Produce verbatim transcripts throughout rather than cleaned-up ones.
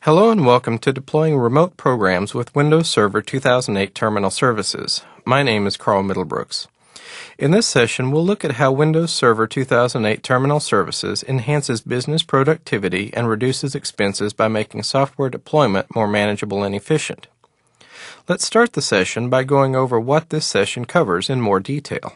Hello and welcome to Deploying Remote Programs with Windows Server two thousand eight Terminal Services. My name is Carl Middlebrooks. In this session, we'll look at how Windows Server two thousand eight Terminal Services enhances business productivity and reduces expenses by making software deployment more manageable and efficient. Let's start the session by going over what this session covers in more detail.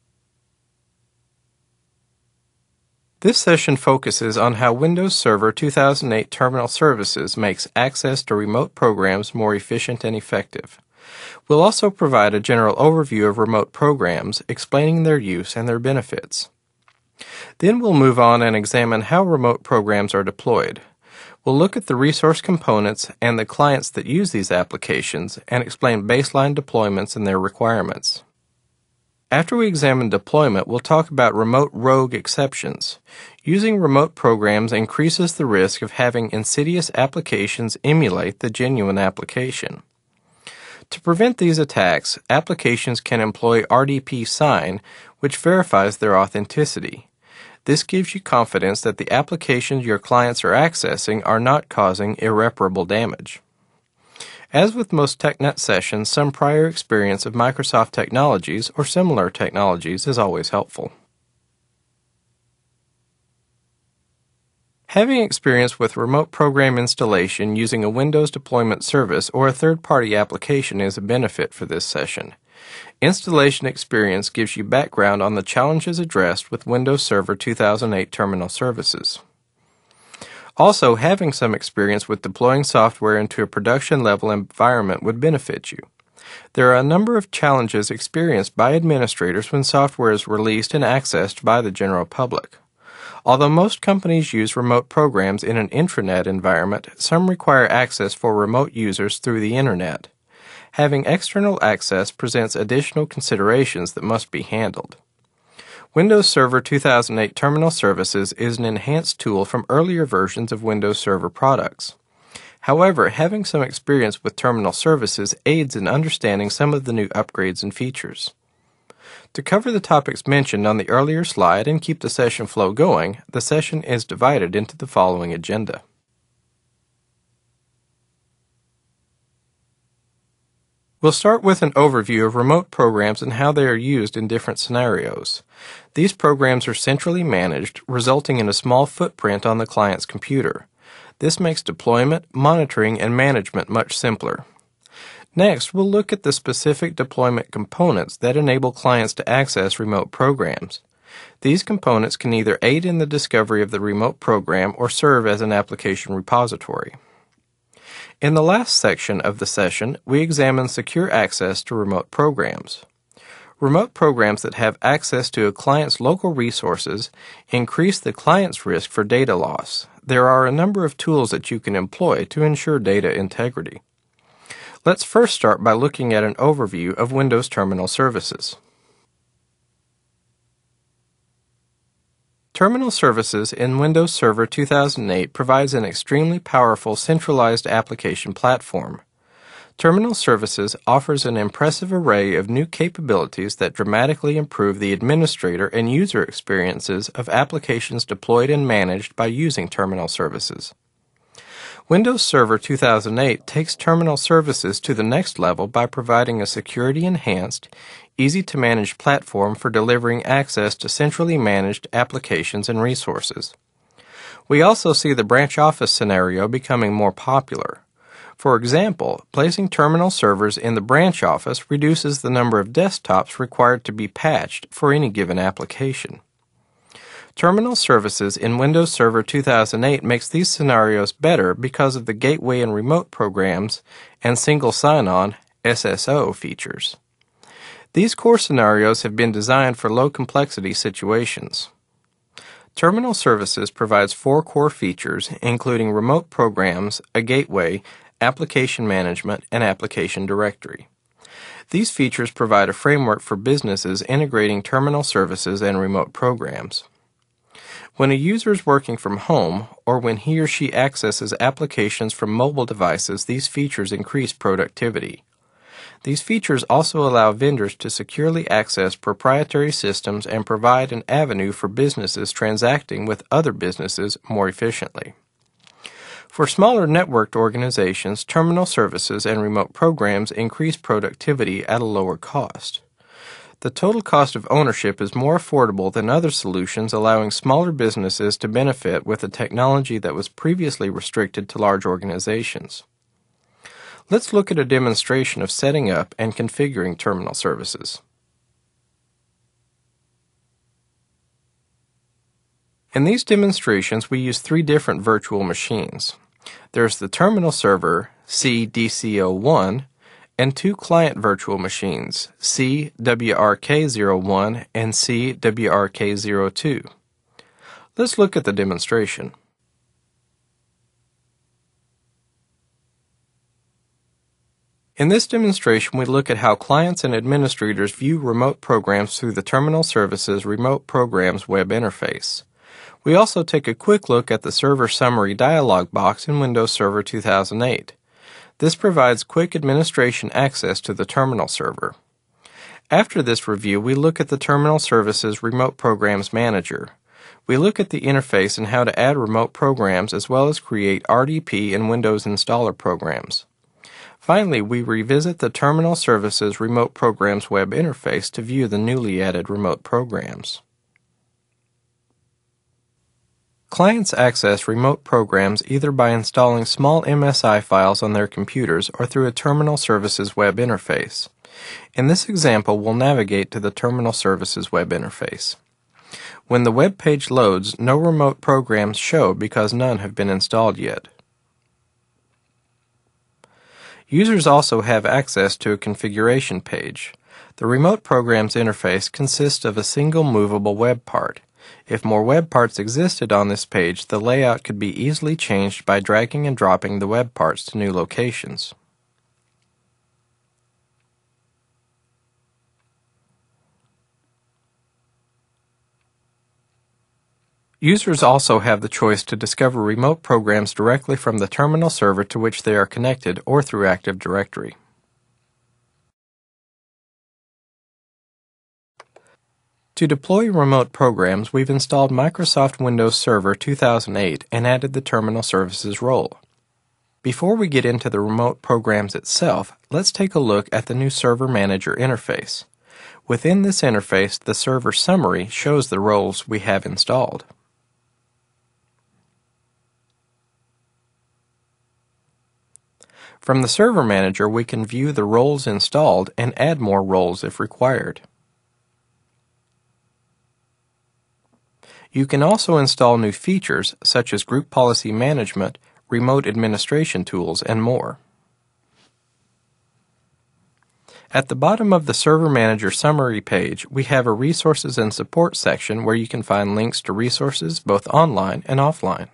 This session focuses on how Windows Server two thousand eight Terminal Services makes access to remote programs more efficient and effective. We'll also provide a general overview of remote programs, explaining their use and their benefits. Then we'll move on and examine how remote programs are deployed. We'll look at the resource components and the clients that use these applications and explain baseline deployments and their requirements. After we examine deployment, we'll talk about remote rogue exceptions. Using remote programs increases the risk of having insidious applications emulate the genuine application. To prevent these attacks, applications can employ R D P sign, which verifies their authenticity. This gives you confidence that the applications your clients are accessing are not causing irreparable damage. As with most TechNet sessions, some prior experience of Microsoft technologies or similar technologies is always helpful. Having experience with remote program installation using a Windows deployment service or a third-party application is a benefit for this session. Installation experience gives you background on the challenges addressed with Windows Server two thousand eight Terminal Services. Also, having some experience with deploying software into a production-level environment would benefit you. There are a number of challenges experienced by administrators when software is released and accessed by the general public. Although most companies use remote programs in an intranet environment, some require access for remote users through the Internet. Having external access presents additional considerations that must be handled. Windows Server two thousand eight Terminal Services is an enhanced tool from earlier versions of Windows Server products. However, having some experience with terminal services aids in understanding some of the new upgrades and features. To cover the topics mentioned on the earlier slide and keep the session flow going, the session is divided into the following agenda. We'll start with an overview of remote programs and how they are used in different scenarios. These programs are centrally managed, resulting in a small footprint on the client's computer. This makes deployment, monitoring, and management much simpler. Next, we'll look at the specific deployment components that enable clients to access remote programs. These components can either aid in the discovery of the remote program or serve as an application repository. In the last section of the session, we examine secure access to remote programs. Remote programs that have access to a client's local resources increase the client's risk for data loss. There are a number of tools that you can employ to ensure data integrity. Let's first start by looking at an overview of Windows Terminal Services. Terminal Services in Windows Server two thousand eight provides an extremely powerful centralized application platform. Terminal Services offers an impressive array of new capabilities that dramatically improve the administrator and user experiences of applications deployed and managed by using Terminal Services. Windows Server two thousand eight takes Terminal Services to the next level by providing a security-enhanced, easy-to-manage platform for delivering access to centrally managed applications and resources. We also see the branch office scenario becoming more popular. For example, placing terminal servers in the branch office reduces the number of desktops required to be patched for any given application. Terminal Services in Windows Server two thousand eight makes these scenarios better because of the gateway and remote programs and single sign-on S S O features. These core scenarios have been designed for low-complexity situations. Terminal Services provides four core features, including remote programs, a gateway, application management, and application directory. These features provide a framework for businesses integrating terminal services and remote programs. When a user is working from home, or when he or she accesses applications from mobile devices, these features increase productivity. These features also allow vendors to securely access proprietary systems and provide an avenue for businesses transacting with other businesses more efficiently. For smaller networked organizations, terminal services and remote programs increase productivity at a lower cost. The total cost of ownership is more affordable than other solutions, allowing smaller businesses to benefit with a technology that was previously restricted to large organizations. Let's look at a demonstration of setting up and configuring terminal services. In these demonstrations, we use three different virtual machines. There's the terminal server, C D C zero one, and two client virtual machines, C W R K zero one and C W R K zero two. Let's look at the demonstration. In this demonstration, we look at how clients and administrators view remote programs through the Terminal Services Remote Programs web interface. We also take a quick look at the Server Summary dialog box in Windows Server two thousand eight. This provides quick administration access to the terminal server. After this review, we look at the Terminal Services Remote Programs Manager. We look at the interface and how to add remote programs as well as create R D P and Windows installer programs. Finally, we revisit the Terminal Services Remote Programs web interface to view the newly added remote programs. Clients access remote programs either by installing small M S I files on their computers or through a Terminal Services web interface. In this example, we'll navigate to the Terminal Services web interface. When the web page loads, no remote programs show because none have been installed yet. Users also have access to a configuration page. The Remote Programs interface consists of a single movable web part. If more web parts existed on this page, the layout could be easily changed by dragging and dropping the web parts to new locations. Users also have the choice to discover remote programs directly from the terminal server to which they are connected or through Active Directory. To deploy remote programs, we've installed Microsoft Windows Server two thousand eight and added the Terminal Services role. Before we get into the remote programs itself, let's take a look at the new Server Manager interface. Within this interface, the Server Summary shows the roles we have installed. From the Server Manager, we can view the roles installed and add more roles if required. You can also install new features such as group policy management, remote administration tools, and more. At the bottom of the Server Manager summary page, we have a Resources and Support section where you can find links to resources both online and offline.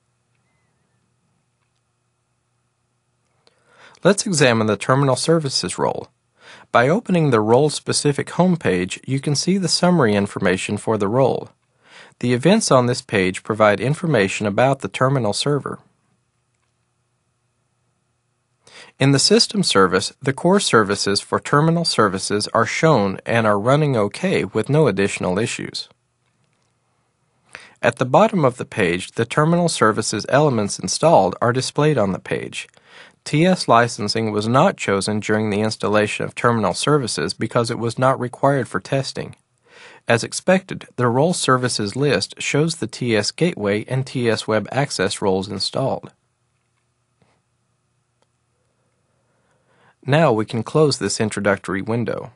Let's examine the Terminal Services role. By opening the role-specific home page, you can see the summary information for the role. The events on this page provide information about the terminal server. In the System Service, the core services for Terminal Services are shown and are running OK with no additional issues. At the bottom of the page, the Terminal Services elements installed are displayed on the page. T S licensing was not chosen during the installation of Terminal Services because it was not required for testing. As expected, the Role Services list shows the T S Gateway and T S Web Access roles installed. Now we can close this introductory window.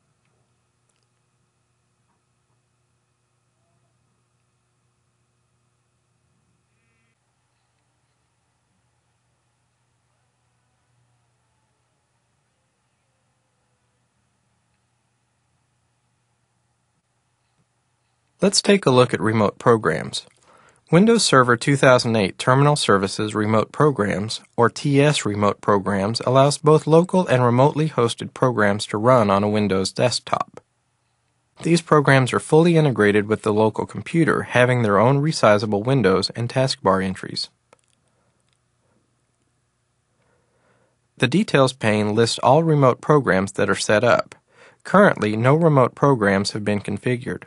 Let's take a look at remote programs. Windows Server two thousand eight Terminal Services Remote Programs, or T S Remote Programs, allows both local and remotely hosted programs to run on a Windows desktop. These programs are fully integrated with the local computer, having their own resizable windows and taskbar entries. The Details pane lists all remote programs that are set up. Currently, no remote programs have been configured.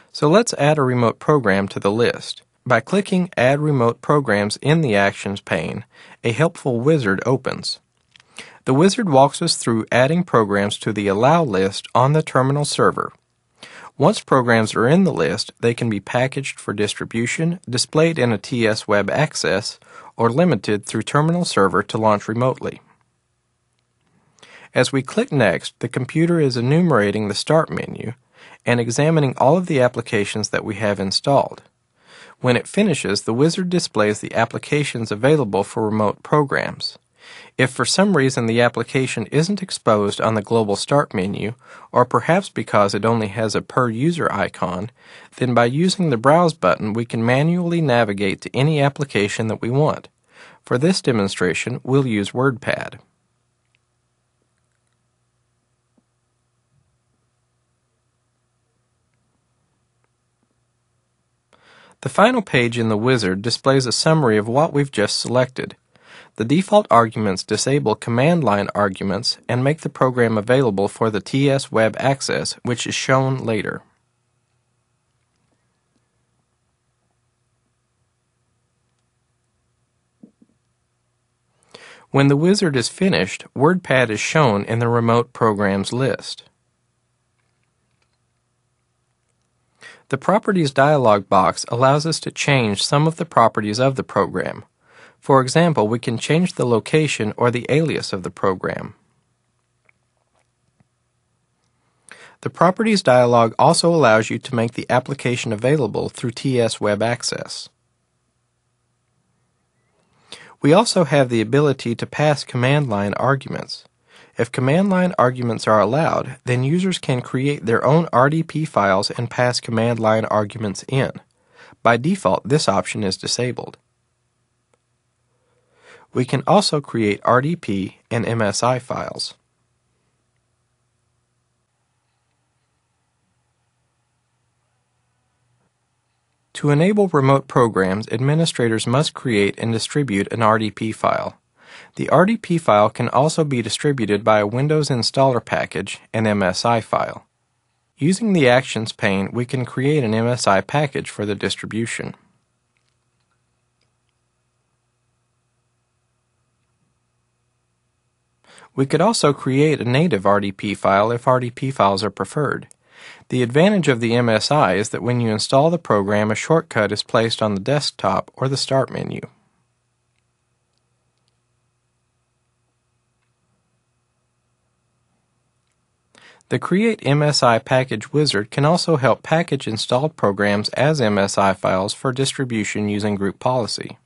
So let's add a remote program to the list. By clicking Add Remote Programs in the Actions pane, a helpful wizard opens. The wizard walks us through adding programs to the Allow list on the terminal server. Once programs are in the list, they can be packaged for distribution, displayed in a T S Web Access, or limited through Terminal Server to launch remotely. As we click Next, the computer is enumerating the Start menu and examining all of the applications that we have installed. When it finishes, the wizard displays the applications available for remote programs. If for some reason the application isn't exposed on the Global Start menu, or perhaps because it only has a per-user icon, then by using the Browse button we can manually navigate to any application that we want. For this demonstration, we'll use WordPad. The final page in the wizard displays a summary of what we've just selected. The default arguments disable command line arguments and make the program available for the T S Web Access, which is shown later. When the wizard is finished, WordPad is shown in the Remote Programs list. The Properties dialog box allows us to change some of the properties of the program. For example, we can change the location or the alias of the program. The Properties dialog also allows you to make the application available through T S Web Access. We also have the ability to pass command line arguments. If command line arguments are allowed, then users can create their own R D P files and pass command line arguments in. By default, this option is disabled. We can also create R D P and M S I files. To enable remote programs, administrators must create and distribute an R D P file. The R D P file can also be distributed by a Windows installer package, an M S I file. Using the Actions pane, we can create an M S I package for the distribution. We could also create a native R D P file if R D P files are preferred. The advantage of the M S I is that when you install the program, a shortcut is placed on the desktop or the Start menu. The Create M S I Package wizard can also help package installed programs as M S I files for distribution using group policy.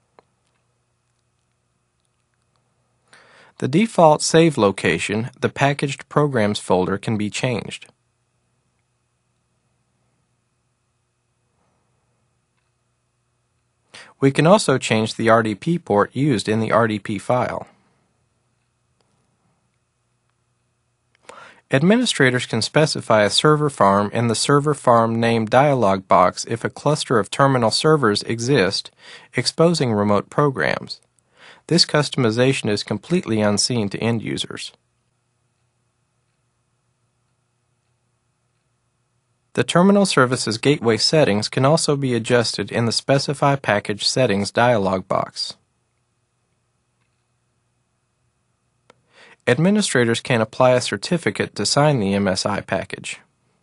The default save location, the Packaged Programs folder, can be changed. We can also change the R D P port used in the R D P file. Administrators can specify a server farm in the Server Farm Name dialog box if a cluster of terminal servers exist, exposing remote programs. This customization is completely unseen to end users. The Terminal Services Gateway settings can also be adjusted in the Specify Package Settings dialog box. Administrators can apply a certificate to sign the M S I package.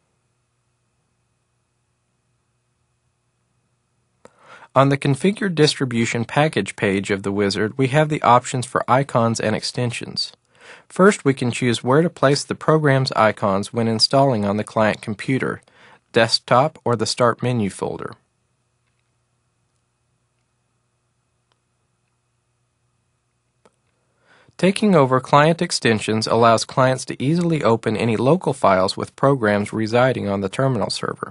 On the Configure Distribution Package page of the wizard, we have the options for icons and extensions. First, we can choose where to place the program's icons when installing on the client computer, desktop, or the Start menu folder. Taking over client extensions allows clients to easily open any local files with programs residing on the terminal server.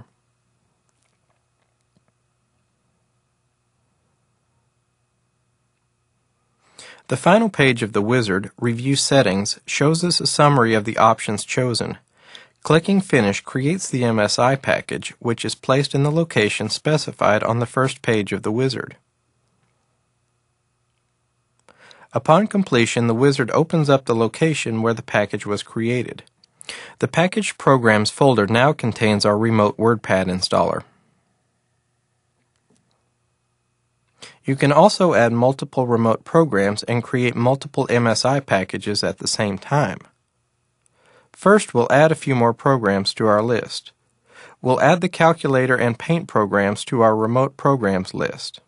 The final page of the wizard, Review Settings, shows us a summary of the options chosen. Clicking Finish creates the M S I package, which is placed in the location specified on the first page of the wizard. Upon completion, the wizard opens up the location where the package was created. The Packaged Programs folder now contains our remote WordPad installer. You can also add multiple remote programs and create multiple M S I packages at the same time. First, we'll add a few more programs to our list. We'll add the calculator and paint programs to our remote programs list.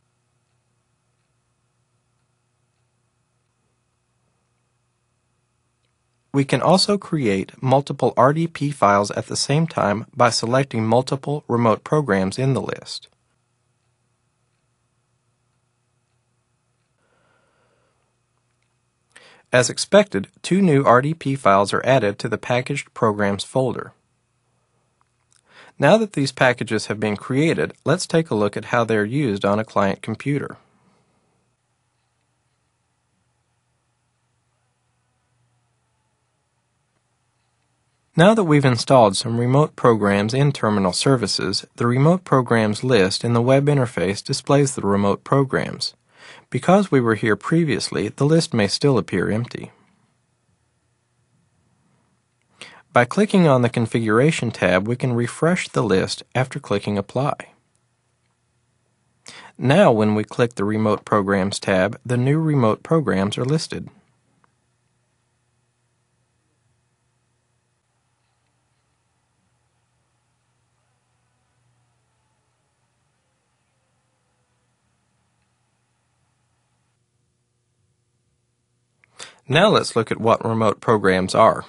We can also create multiple R D P files at the same time by selecting multiple remote programs in the list. As expected, two new R D P files are added to the Packaged Programs folder. Now that these packages have been created, let's take a look at how they are used on a client computer. Now that we've installed some remote programs in Terminal Services, the Remote Programs list in the web interface displays the remote programs. Because we were here previously, the list may still appear empty. By clicking on the Configuration tab, we can refresh the list after clicking Apply. Now, when we click the Remote Programs tab, the new remote programs are listed. Now let's look at what remote programs are.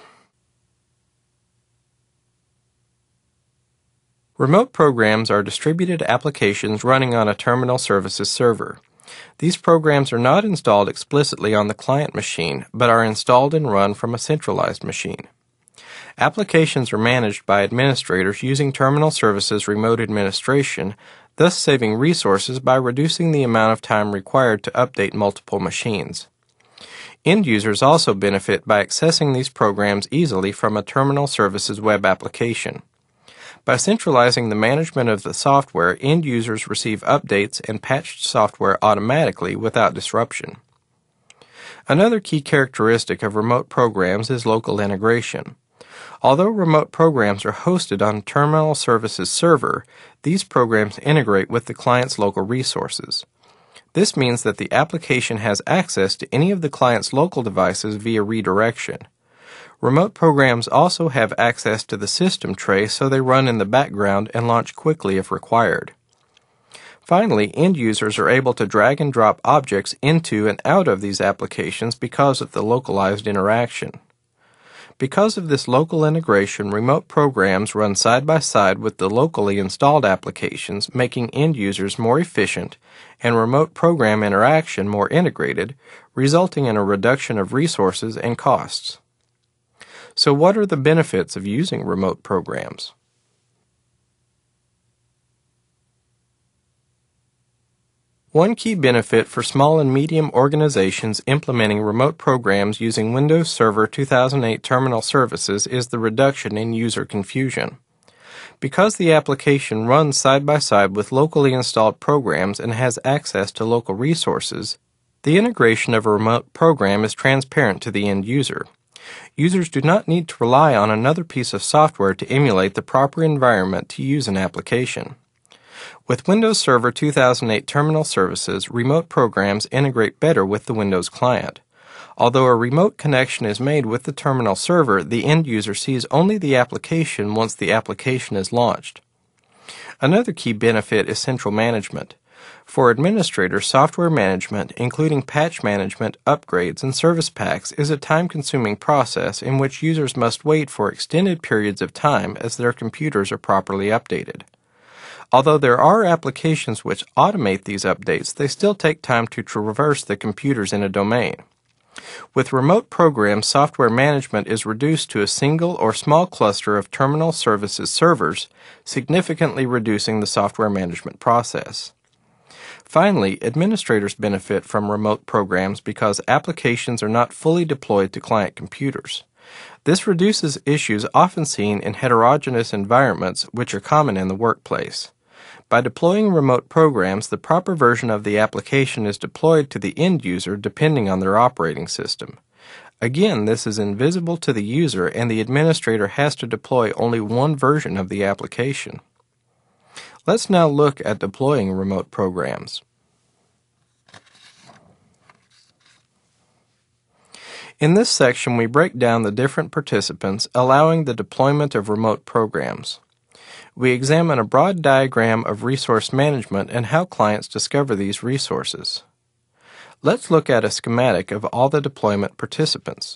Remote programs are distributed applications running on a Terminal Services server. These programs are not installed explicitly on the client machine, but are installed and run from a centralized machine. Applications are managed by administrators using Terminal Services Remote Administration, thus saving resources by reducing the amount of time required to update multiple machines. End users also benefit by accessing these programs easily from a Terminal Services web application. By centralizing the management of the software, end users receive updates and patched software automatically without disruption. Another key characteristic of remote programs is local integration. Although remote programs are hosted on a Terminal Services server, these programs integrate with the client's local resources. This means that the application has access to any of the client's local devices via redirection. Remote programs also have access to the system tray, so they run in the background and launch quickly if required. Finally, end users are able to drag and drop objects into and out of these applications because of the localized interaction. Because of this local integration, remote programs run side by side with the locally installed applications, making end users more efficient and remote program interaction more integrated, resulting in a reduction of resources and costs. So what are the benefits of using remote programs? One key benefit for small and medium organizations implementing remote programs using Windows Server two thousand eight Terminal Services is the reduction in user confusion. Because the application runs side by side with locally installed programs and has access to local resources, the integration of a remote program is transparent to the end user. Users do not need to rely on another piece of software to emulate the proper environment to use an application. With Windows Server two thousand eight Terminal Services, remote programs integrate better with the Windows client. Although a remote connection is made with the terminal server, the end user sees only the application once the application is launched. Another key benefit is central management. For administrators, software management, including patch management, upgrades, and service packs, is a time-consuming process in which users must wait for extended periods of time as their computers are properly updated. Although there are applications which automate these updates, they still take time to traverse the computers in a domain. With remote programs, software management is reduced to a single or small cluster of Terminal Services servers, significantly reducing the software management process. Finally, administrators benefit from remote programs because applications are not fully deployed to client computers. This reduces issues often seen in heterogeneous environments, which are common in the workplace. By deploying remote programs, the proper version of the application is deployed to the end user depending on their operating system. Again, this is invisible to the user, and the administrator has to deploy only one version of the application. Let's now look at deploying remote programs. In this section, we break down the different participants, allowing the deployment of remote programs. We examine a broad diagram of resource management and how clients discover these resources. Let's look at a schematic of all the deployment participants.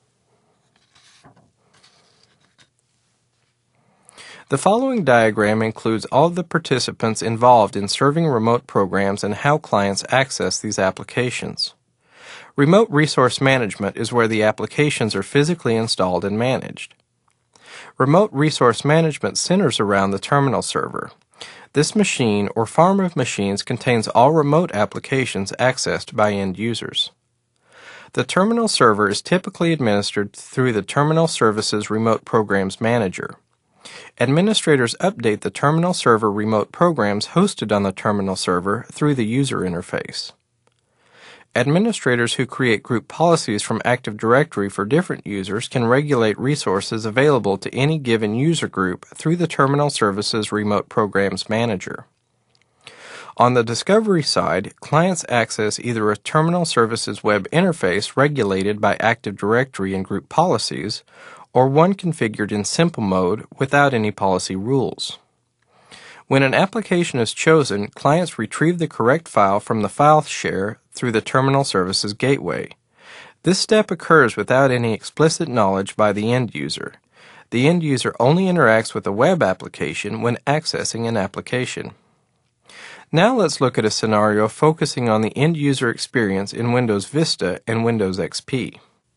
The following diagram includes all of the participants involved in serving remote programs and how clients access these applications. Remote resource management is where the applications are physically installed and managed. Remote resource management centers around the terminal server. This machine or farm of machines contains all remote applications accessed by end users. The terminal server is typically administered through the Terminal Services Remote Programs Manager. Administrators update the terminal server remote programs hosted on the terminal server through the user interface. Administrators who create group policies from Active Directory for different users can regulate resources available to any given user group through the Terminal Services Remote Programs Manager. On the discovery side, clients access either a Terminal Services web interface regulated by Active Directory and group policies, or one configured in simple mode without any policy rules. When an application is chosen, clients retrieve the correct file from the file share through the Terminal Services Gateway. This step occurs without any explicit knowledge by the end user. The end user only interacts with a web application when accessing an application. Now let's look at a scenario focusing on the end user experience in Windows Vista and Windows X P.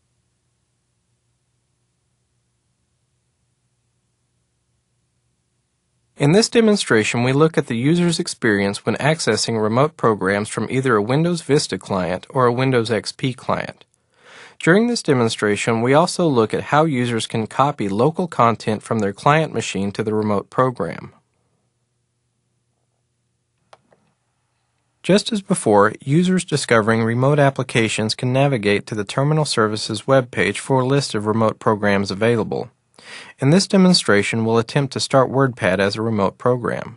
In this demonstration, we look at the user's experience when accessing remote programs from either a Windows Vista client or a Windows X P client. During this demonstration, we also look at how users can copy local content from their client machine to the remote program. Just as before, users discovering remote applications can navigate to the Terminal Services web page for a list of remote programs available. In this demonstration, we'll attempt to start WordPad as a remote program.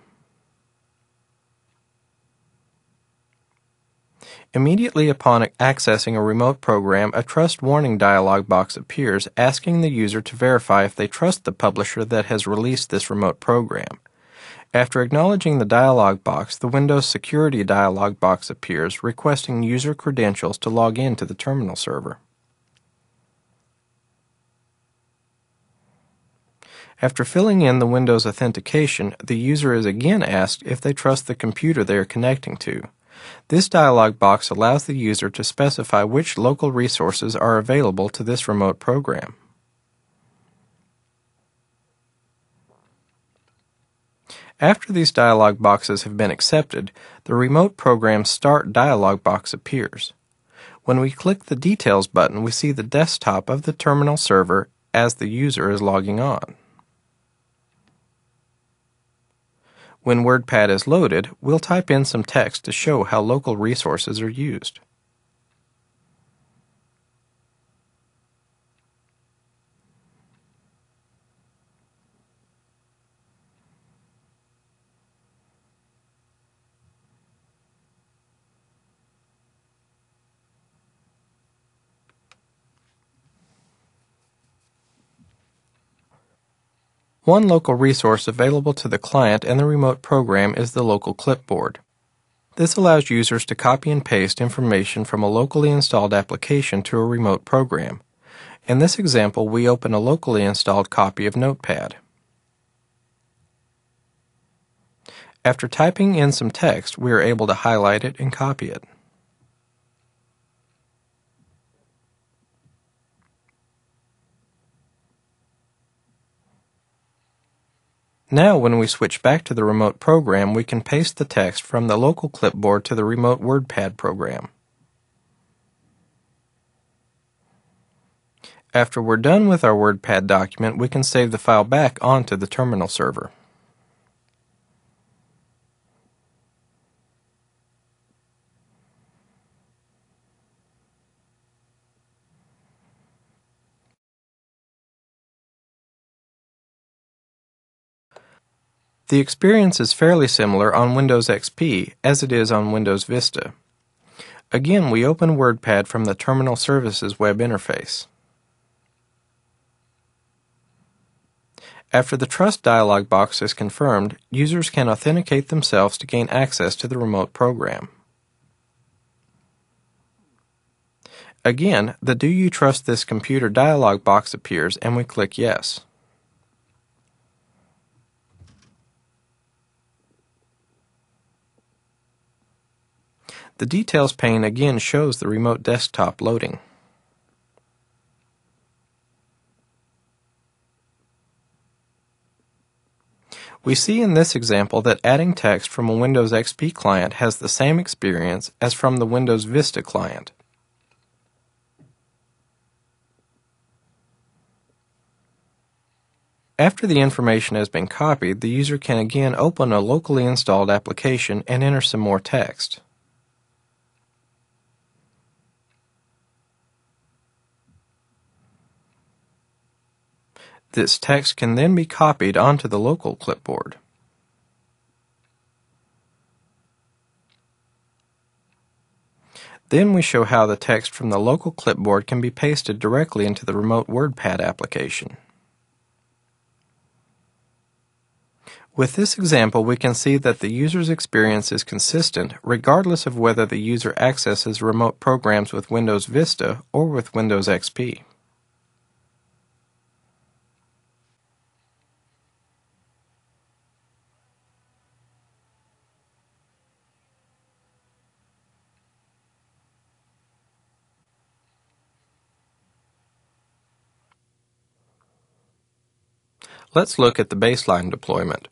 Immediately upon accessing a remote program, a trust warning dialog box appears asking the user to verify if they trust the publisher that has released this remote program. After acknowledging the dialog box, the Windows Security dialog box appears requesting user credentials to log in to the terminal server. After filling in the Windows authentication, the user is again asked if they trust the computer they are connecting to. This dialog box allows the user to specify which local resources are available to this remote program. After these dialog boxes have been accepted, the Remote Program Start dialog box appears. When we click the Details button, we see the desktop of the terminal server as the user is logging on. When WordPad is loaded, we'll type in some text to show how local resources are used. One local resource available to the client and the remote program is the local clipboard. This allows users to copy and paste information from a locally installed application to a remote program. In this example, we open a locally installed copy of Notepad. After typing in some text, we are able to highlight it and copy it. Now, when we switch back to the remote program, we can paste the text from the local clipboard to the remote WordPad program. After we're done with our WordPad document, we can save the file back onto the terminal server. The experience is fairly similar on Windows X P as it is on Windows Vista. Again, we open WordPad from the Terminal Services web interface. After the Trust dialog box is confirmed, users can authenticate themselves to gain access to the remote program. Again, the Do You Trust This Computer dialog box appears and we click Yes. The Details pane again shows the remote desktop loading. We see in this example that adding text from a Windows X P client has the same experience as from the Windows Vista client. After the information has been copied, the user can again open a locally installed application and enter some more text. This text can then be copied onto the local clipboard. Then we show how the text from the local clipboard can be pasted directly into the remote WordPad application. With this example, we can see that the user's experience is consistent regardless of whether the user accesses remote programs with Windows Vista or with Windows X P. Let's look at the baseline deployment.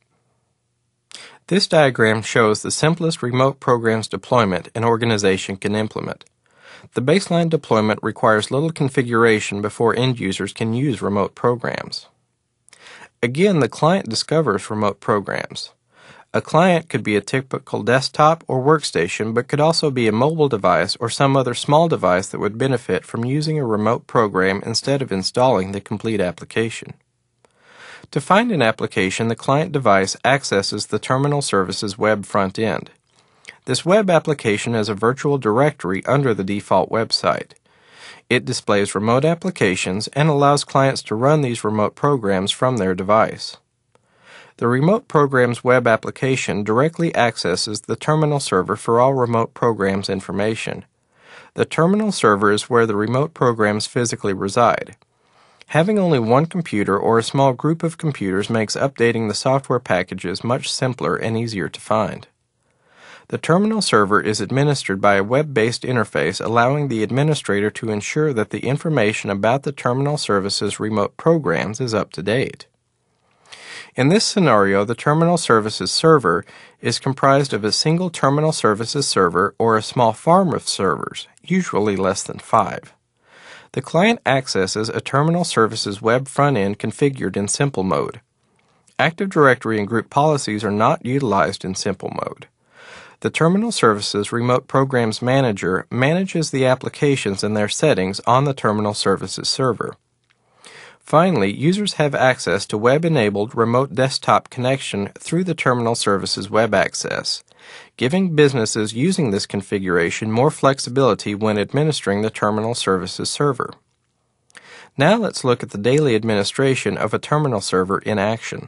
This diagram shows the simplest remote programs deployment an organization can implement. The baseline deployment requires little configuration before end users can use remote programs. Again, the client discovers remote programs. A client could be a typical desktop or workstation, but could also be a mobile device or some other small device that would benefit from using a remote program instead of installing the complete application. To find an application, the client device accesses the Terminal Services web front end. This web application is a virtual directory under the default website. It displays remote applications and allows clients to run these remote programs from their device. The Remote Programs web application directly accesses the terminal server for all remote programs information. The terminal server is where the remote programs physically reside. Having only one computer or a small group of computers makes updating the software packages much simpler and easier to find. The terminal server is administered by a web-based interface allowing the administrator to ensure that the information about the Terminal Services remote programs is up to date. In this scenario, the Terminal Services server is comprised of a single Terminal Services server or a small farm of servers, usually less than five. The client accesses a Terminal Services web front end configured in simple mode. Active Directory and group policies are not utilized in simple mode. The Terminal Services Remote Programs Manager manages the applications and their settings on the Terminal Services server. Finally, users have access to web-enabled remote desktop connection through the Terminal Services Web Access, giving businesses using this configuration more flexibility when administering the Terminal Services server. Now let's look at the daily administration of a terminal server in action.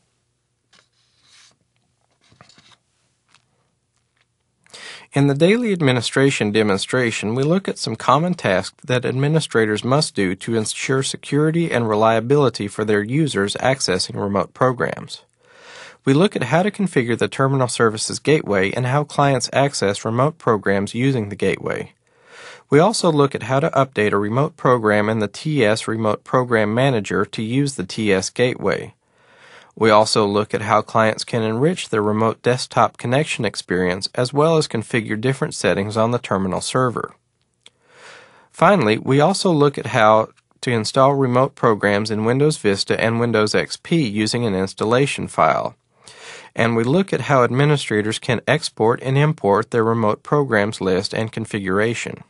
In the daily administration demonstration, we look at some common tasks that administrators must do to ensure security and reliability for their users accessing remote programs. We look at how to configure the Terminal Services Gateway and how clients access remote programs using the gateway. We also look at how to update a remote program in the T S Remote Program Manager to use the T S Gateway. We also look at how clients can enrich their remote desktop connection experience as well as configure different settings on the terminal server. Finally, we also look at how to install remote programs in Windows Vista and Windows X P using an installation file. And we look at how administrators can export and import their remote programs list and configuration.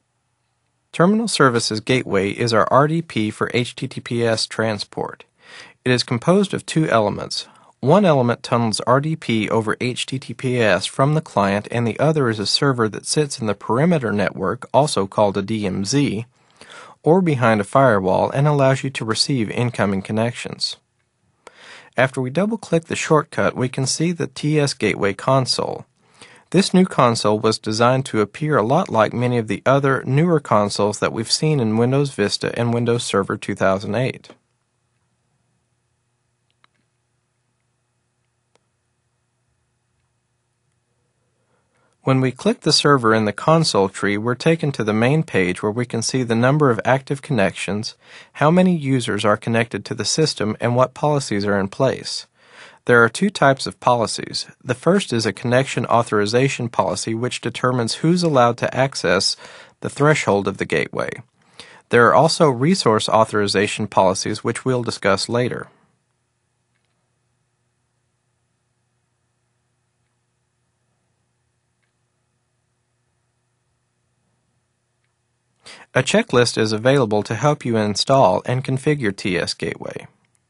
Terminal Services Gateway is our R D P for H T T P S transport. It is composed of two elements. One element tunnels R D P over H T T P S from the client, and the other is a server that sits in the perimeter network, also called a D M Z, or behind a firewall, and allows you to receive incoming connections. After we double-click the shortcut, we can see the T S Gateway console. This new console was designed to appear a lot like many of the other newer consoles that we've seen in Windows Vista and Windows Server two thousand eight. When we click the server in the console tree, we're taken to the main page where we can see the number of active connections, how many users are connected to the system, and what policies are in place. There are two types of policies. The first is a connection authorization policy, which determines who's allowed to access the threshold of the gateway. There are also resource authorization policies, which we'll discuss later. A checklist is available to help you install and configure T S Gateway.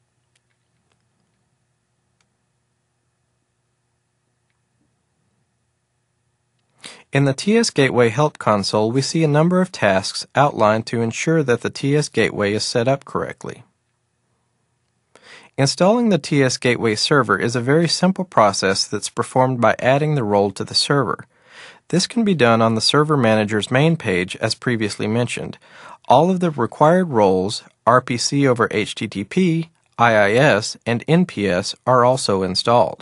In the T S Gateway Help console, we see a number of tasks outlined to ensure that the T S Gateway is set up correctly. Installing the T S Gateway server is a very simple process that's performed by adding the role to the server. This can be done on the Server Manager's main page, as previously mentioned. All of the required roles, R P C over H T T P, I I S, and N P S, are also installed.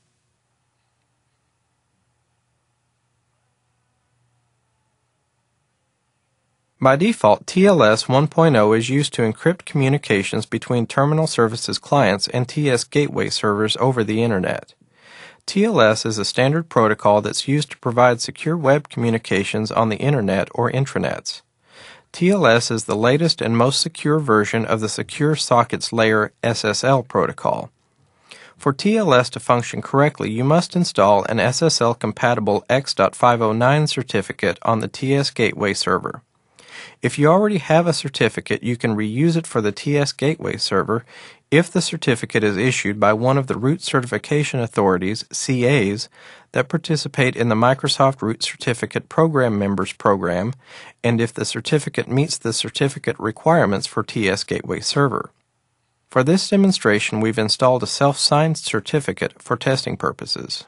By default, T L S one point oh is used to encrypt communications between Terminal Services clients and T S Gateway servers over the Internet. T L S is a standard protocol that's used to provide secure web communications on the Internet or intranets. T L S is the latest and most secure version of the Secure Sockets Layer S S L protocol. For T L S to function correctly, you must install an S S L-compatible X five oh nine certificate on the T S Gateway server. If you already have a certificate, you can reuse it for the T S Gateway server if the certificate is issued by one of the Root Certification Authorities, C As, that participate in the Microsoft Root Certificate Program Members program, and if the certificate meets the certificate requirements for T S Gateway server. For this demonstration, we've installed a self-signed certificate for testing purposes.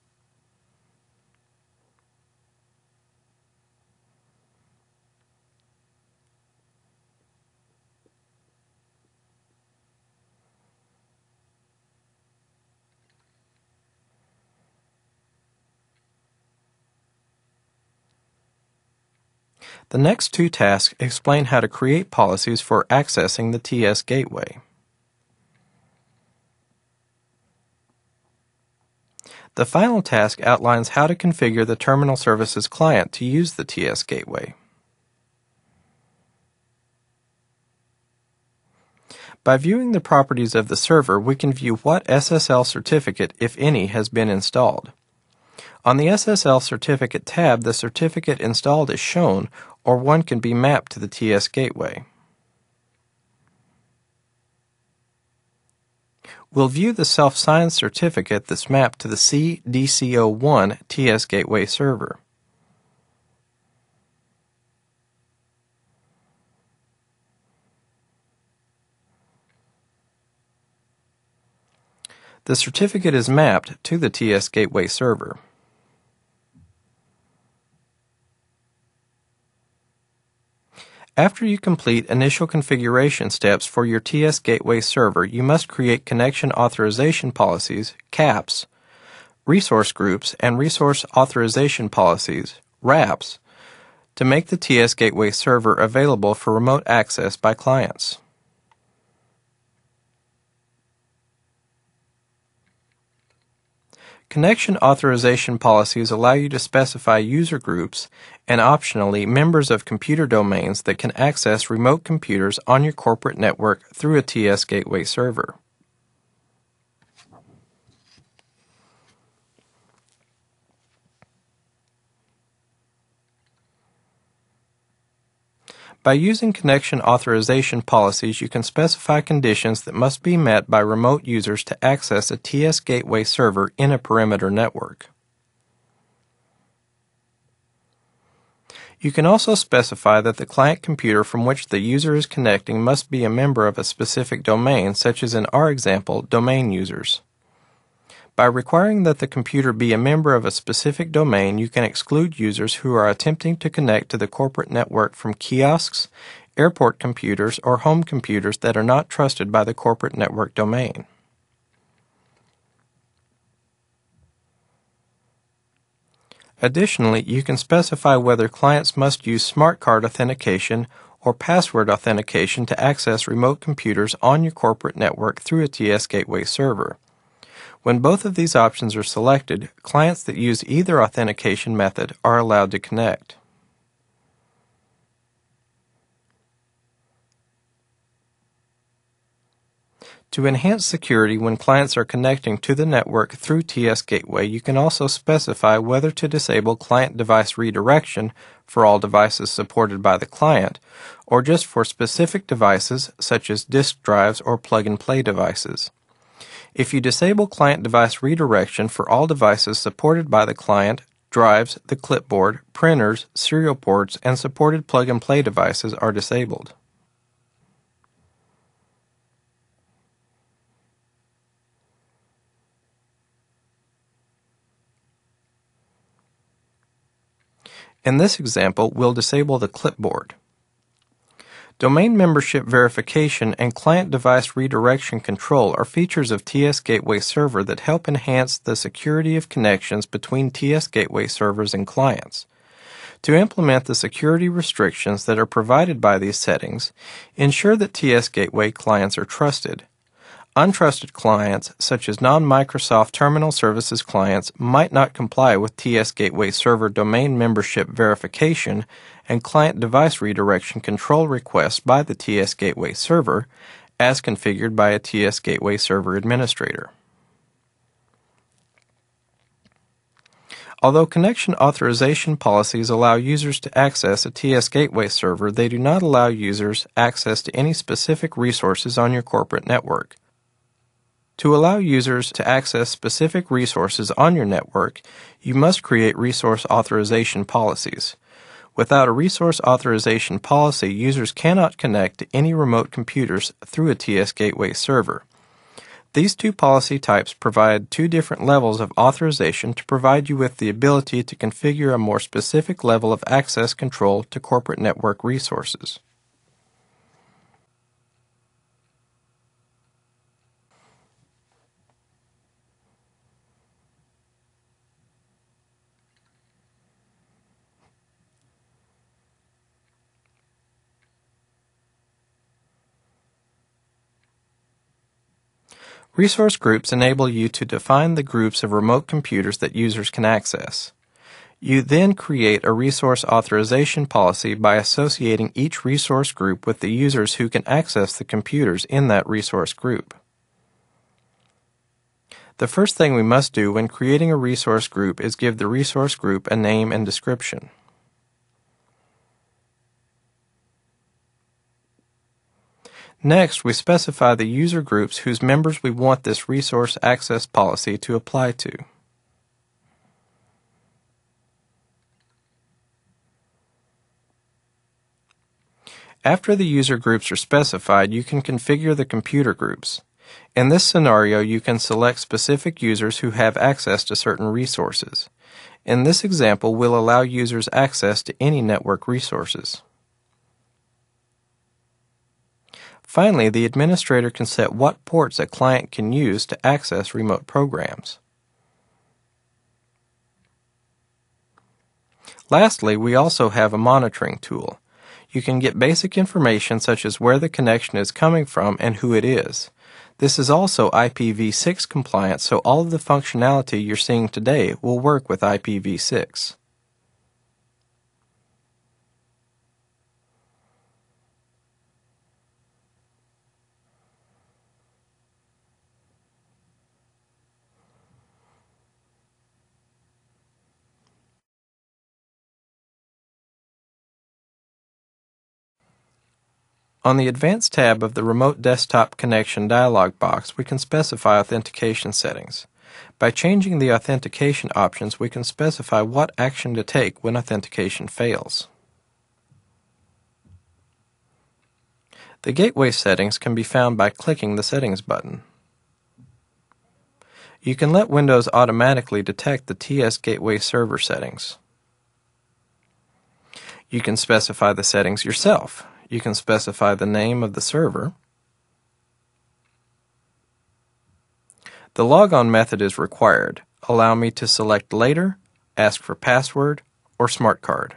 The next two tasks explain how to create policies for accessing the T S Gateway. The final task outlines how to configure the Terminal Services client to use the T S Gateway. By viewing the properties of the server, we can view what S S L certificate, if any, has been installed. On the S S L Certificate tab, the certificate installed is shown, or one can be mapped to the T S Gateway. We'll view the self-signed certificate that's mapped to the C D C zero one T S Gateway server. The certificate is mapped to the T S Gateway server. After you complete initial configuration steps for your T S Gateway server, you must create connection authorization policies, CAPs, resource groups, and resource authorization policies, RAPs, to make the T S Gateway server available for remote access by clients. Connection authorization policies allow you to specify user groups and, optionally, members of computer domains that can access remote computers on your corporate network through a T S Gateway server. By using connection authorization policies, you can specify conditions that must be met by remote users to access a T S gateway server in a perimeter network. You can also specify that the client computer from which the user is connecting must be a member of a specific domain, such as in our example, domain users. By requiring that the computer be a member of a specific domain, you can exclude users who are attempting to connect to the corporate network from kiosks, airport computers, or home computers that are not trusted by the corporate network domain. Additionally, you can specify whether clients must use smart card authentication or password authentication to access remote computers on your corporate network through a T S gateway server. When both of these options are selected, clients that use either authentication method are allowed to connect. To enhance security when clients are connecting to the network through T S Gateway, you can also specify whether to disable client device redirection for all devices supported by the client, or just for specific devices such as disk drives or plug-and-play devices. If you disable client device redirection for all devices supported by the client, drives, the clipboard, printers, serial ports, and supported plug-and-play devices are disabled. In this example, we'll disable the clipboard. Domain membership verification and client device redirection control are features of T S Gateway Server that help enhance the security of connections between T S Gateway servers and clients. To implement the security restrictions that are provided by these settings, ensure that T S Gateway clients are trusted. Untrusted clients, such as non-Microsoft Terminal Services clients, might not comply with T S Gateway Server domain membership verification and client device redirection control requests by the T S Gateway Server, as configured by a T S Gateway Server administrator. Although connection authorization policies allow users to access a T S Gateway server, they do not allow users access to any specific resources on your corporate network. To allow users to access specific resources on your network, you must create resource authorization policies. Without a resource authorization policy, users cannot connect to any remote computers through a T S Gateway server. These two policy types provide two different levels of authorization to provide you with the ability to configure a more specific level of access control to corporate network resources. Resource groups enable you to define the groups of remote computers that users can access. You then create a resource authorization policy by associating each resource group with the users who can access the computers in that resource group. The first thing we must do when creating a resource group is give the resource group a name and description. Next, we specify the user groups whose members we want this resource access policy to apply to. After the user groups are specified, you can configure the computer groups. In this scenario, you can select specific users who have access to certain resources. In this example, we'll allow users access to any network resources. Finally, the administrator can set what ports a client can use to access remote programs. Lastly, we also have a monitoring tool. You can get basic information such as where the connection is coming from and who it is. This is also I P v six compliant, so all of the functionality you're seeing today will work with I P v six. On the Advanced tab of the Remote Desktop Connection dialog box, we can specify authentication settings. By changing the authentication options, we can specify what action to take when authentication fails. The gateway settings can be found by clicking the Settings button. You can let Windows automatically detect the T S Gateway server settings. You can specify the settings yourself. You can specify the name of the server. The logon method is required. Allow me to select Later, Ask for Password, or Smart Card.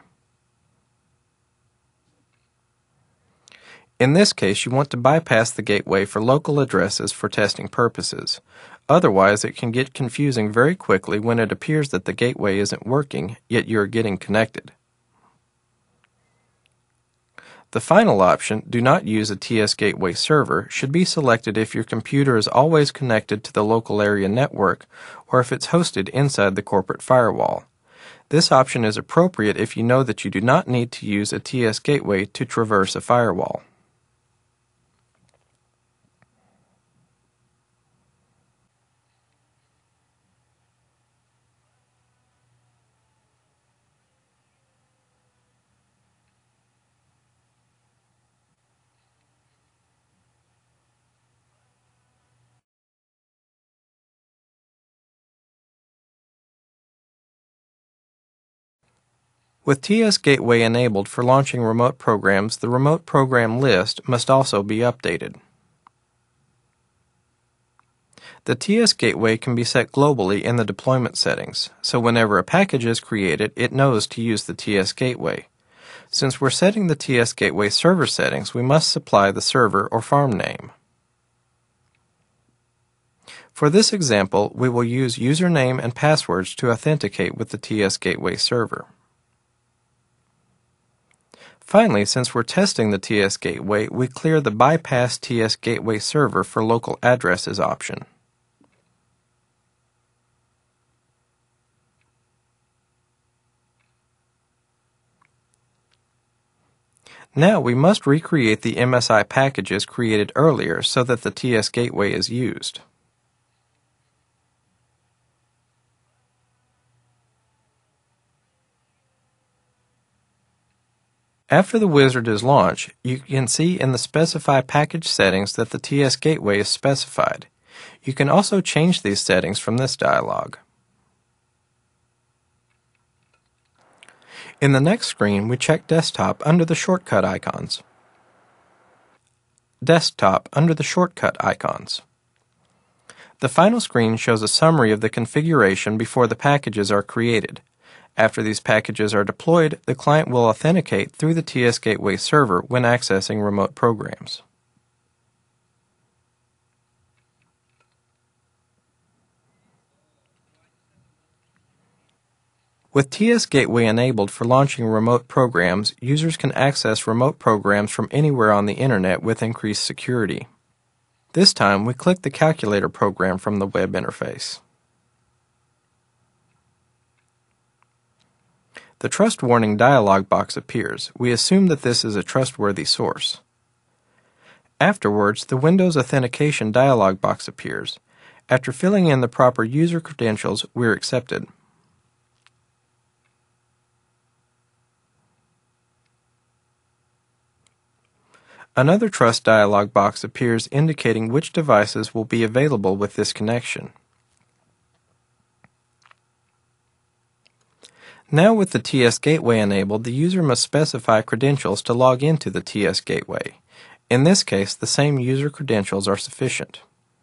In this case, you want to bypass the gateway for local addresses for testing purposes. Otherwise, it can get confusing very quickly when it appears that the gateway isn't working, yet you are getting connected. The final option, Do Not Use a T S Gateway Server, should be selected if your computer is always connected to the local area network or if it's hosted inside the corporate firewall. This option is appropriate if you know that you do not need to use a T S gateway to traverse a firewall. With T S Gateway enabled for launching remote programs, the remote program list must also be updated. The T S Gateway can be set globally in the deployment settings, so whenever a package is created, it knows to use the T S Gateway. Since we're setting the T S Gateway server settings, we must supply the server or farm name. For this example, we will use username and passwords to authenticate with the T S Gateway server. Finally, since we're testing the T S Gateway, we clear the Bypass T S Gateway Server for Local Addresses option. Now we must recreate the M S I packages created earlier so that the T S Gateway is used. After the wizard is launched, you can see in the Specify Package settings that the T S Gateway is specified. You can also change these settings from this dialog. In the next screen, we check Desktop under the shortcut icons. Desktop under the shortcut icons. The final screen shows a summary of the configuration before the packages are created. After these packages are deployed, the client will authenticate through the T S Gateway server when accessing remote programs. With T S Gateway enabled for launching remote programs, users can access remote programs from anywhere on the Internet with increased security. This time, we click the Calculator program from the web interface. The Trust Warning dialog box appears. We assume that this is a trustworthy source. Afterwards, the Windows Authentication dialog box appears. After filling in the proper user credentials, we're accepted. Another Trust dialog box appears indicating which devices will be available with this connection. Now with the T S Gateway enabled, the user must specify credentials to log into the T S Gateway. In this case, the same user credentials are sufficient.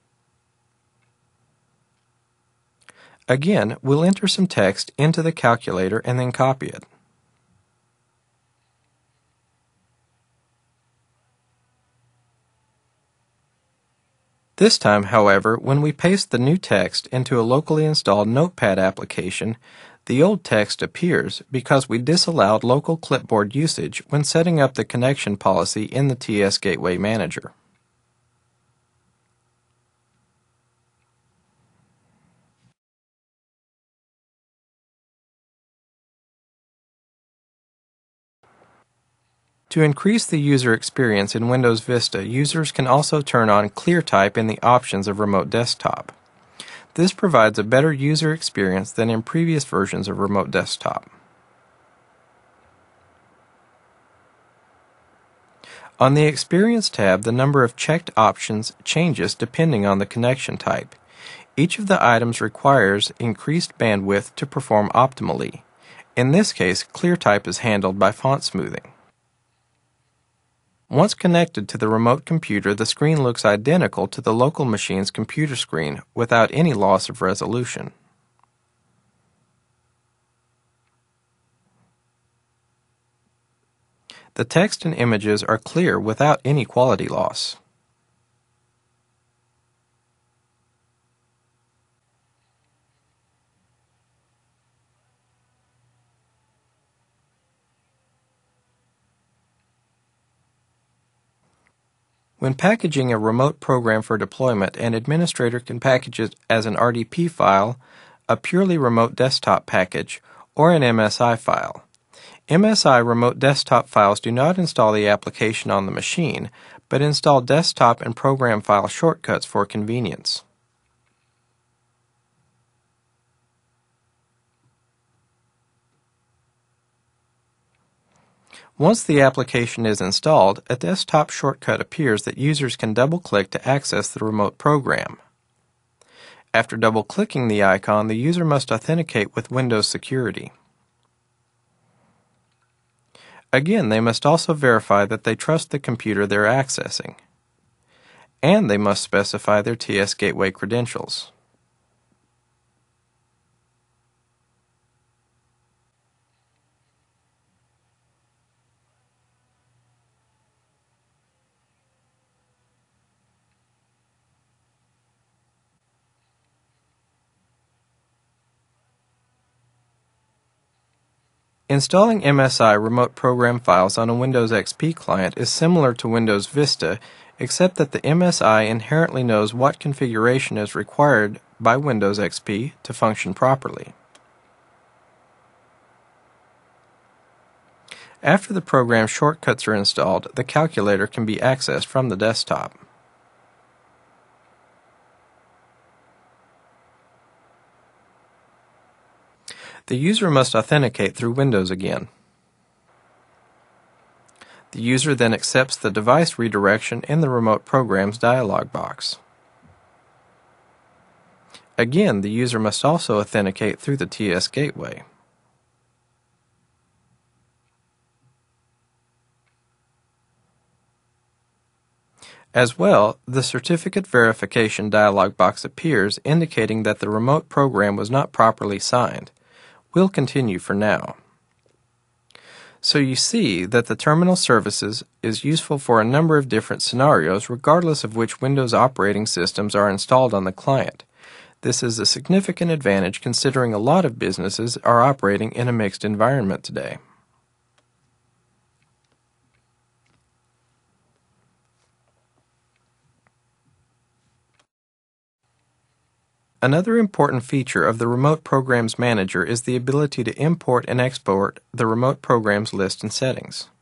Again, we'll enter some text into the calculator and then copy it. This time, however, when we paste the new text into a locally installed Notepad application, the old text appears because we disallowed local clipboard usage when setting up the connection policy in the T S Gateway Manager. To increase the user experience in Windows Vista, users can also turn on ClearType in the options of Remote Desktop. This provides a better user experience than in previous versions of Remote Desktop. On the Experience tab, the number of checked options changes depending on the connection type. Each of the items requires increased bandwidth to perform optimally. In this case, ClearType is handled by font smoothing. Once connected to the remote computer, the screen looks identical to the local machine's computer screen without any loss of resolution. The text and images are clear without any quality loss. When packaging a remote program for deployment, an administrator can package it as an R D P file, a purely remote desktop package, or an M S I file. M S I remote desktop files do not install the application on the machine, but install desktop and program file shortcuts for convenience. Once the application is installed, a desktop shortcut appears that users can double-click to access the remote program. After double-clicking the icon, the user must authenticate with Windows Security. Again, they must also verify that they trust the computer they're accessing. And they must specify their T S Gateway credentials. Installing M S I remote program files on a Windows X P client is similar to Windows Vista, except that the M S I inherently knows what configuration is required by Windows X P to function properly. After the program shortcuts are installed, the calculator can be accessed from the desktop. The user must authenticate through Windows again. The user then accepts the device redirection in the Remote Programs dialog box. Again, the user must also authenticate through the T S Gateway. As well, the Certificate Verification dialog box appears, indicating that the remote program was not properly signed. We'll continue for now. So you see that the Terminal Services is useful for a number of different scenarios regardless of which Windows operating systems are installed on the client. This is a significant advantage considering a lot of businesses are operating in a mixed environment today. Another important feature of the Remote Programs Manager is the ability to import and export the remote programs list and settings.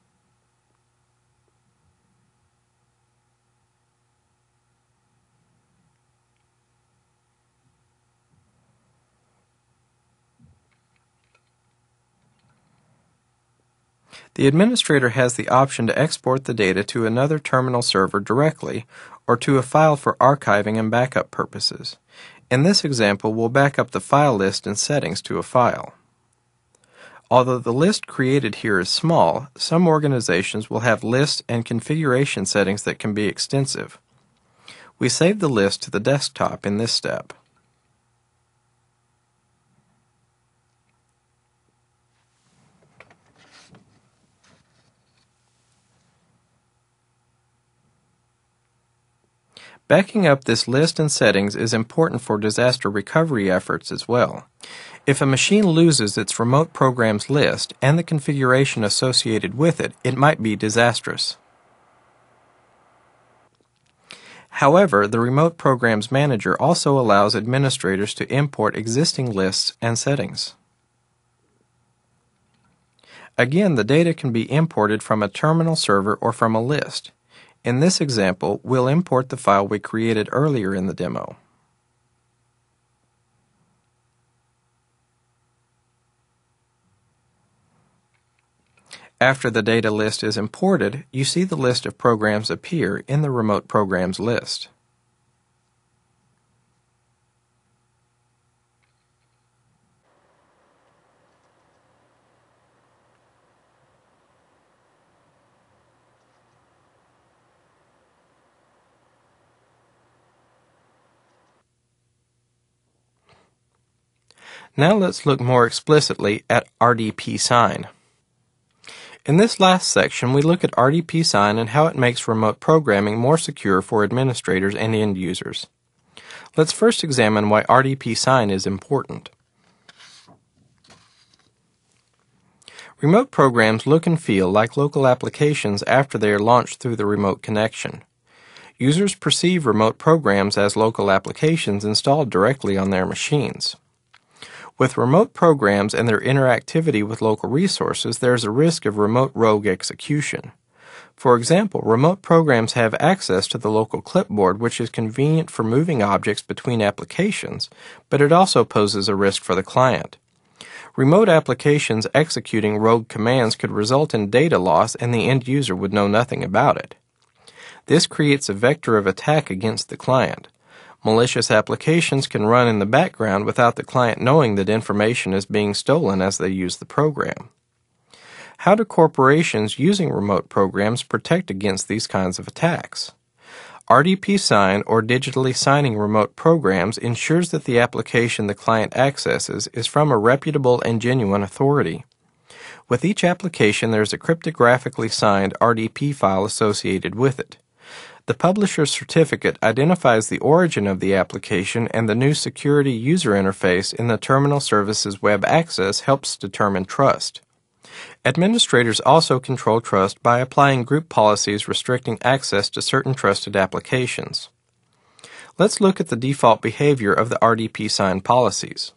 The administrator has the option to export the data to another terminal server directly or to a file for archiving and backup purposes. In this example, we'll back up the file list and settings to a file. Although the list created here is small, some organizations will have list and configuration settings that can be extensive. We save the list to the desktop in this step. Backing up this list and settings is important for disaster recovery efforts as well. If a machine loses its remote programs list and the configuration associated with it, it might be disastrous. However, the Remote Programs Manager also allows administrators to import existing lists and settings. Again, the data can be imported from a terminal server or from a list. In this example, we'll import the file we created earlier in the demo. After the data list is imported, you see the list of programs appear in the Remote Programs list. Now let's look more explicitly at R D P Sign. In this last section, we look at R D P Sign and how it makes remote programming more secure for administrators and end users. Let's first examine why R D P Sign is important. Remote programs look and feel like local applications after they are launched through the remote connection. Users perceive remote programs as local applications installed directly on their machines. With remote programs and their interactivity with local resources, there is a risk of remote rogue execution. For example, remote programs have access to the local clipboard, which is convenient for moving objects between applications, but it also poses a risk for the client. Remote applications executing rogue commands could result in data loss, and the end user would know nothing about it. This creates a vector of attack against the client. Malicious applications can run in the background without the client knowing that information is being stolen as they use the program. How do corporations using remote programs protect against these kinds of attacks? R D P Sign, or digitally signing remote programs, ensures that the application the client accesses is from a reputable and genuine authority. With each application, there is a cryptographically signed R D P file associated with it. The publisher's certificate identifies the origin of the application, and the new security user interface in the terminal service's web access helps determine trust. Administrators also control trust by applying group policies restricting access to certain trusted applications. Let's look at the default behavior of the R D P Sign policies.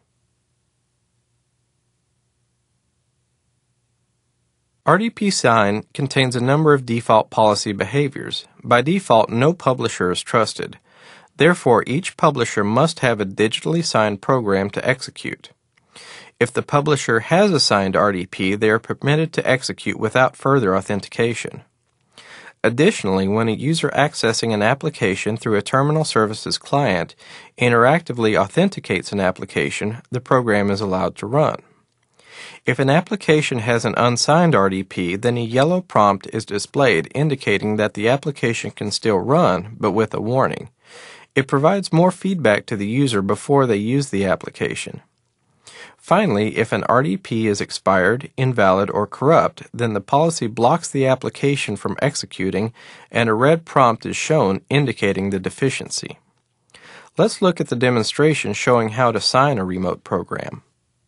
R D P Sign contains a number of default policy behaviors. By default, no publisher is trusted. Therefore, each publisher must have a digitally signed program to execute. If the publisher has a signed R D P, they are permitted to execute without further authentication. Additionally, when a user accessing an application through a terminal services client interactively authenticates an application, the program is allowed to run. If an application has an unsigned R D P, then a yellow prompt is displayed indicating that the application can still run, but with a warning. It provides more feedback to the user before they use the application. Finally, if an R D P is expired, invalid, or corrupt, then the policy blocks the application from executing, and a red prompt is shown indicating the deficiency. Let's look at the demonstration showing how to sign a remote program.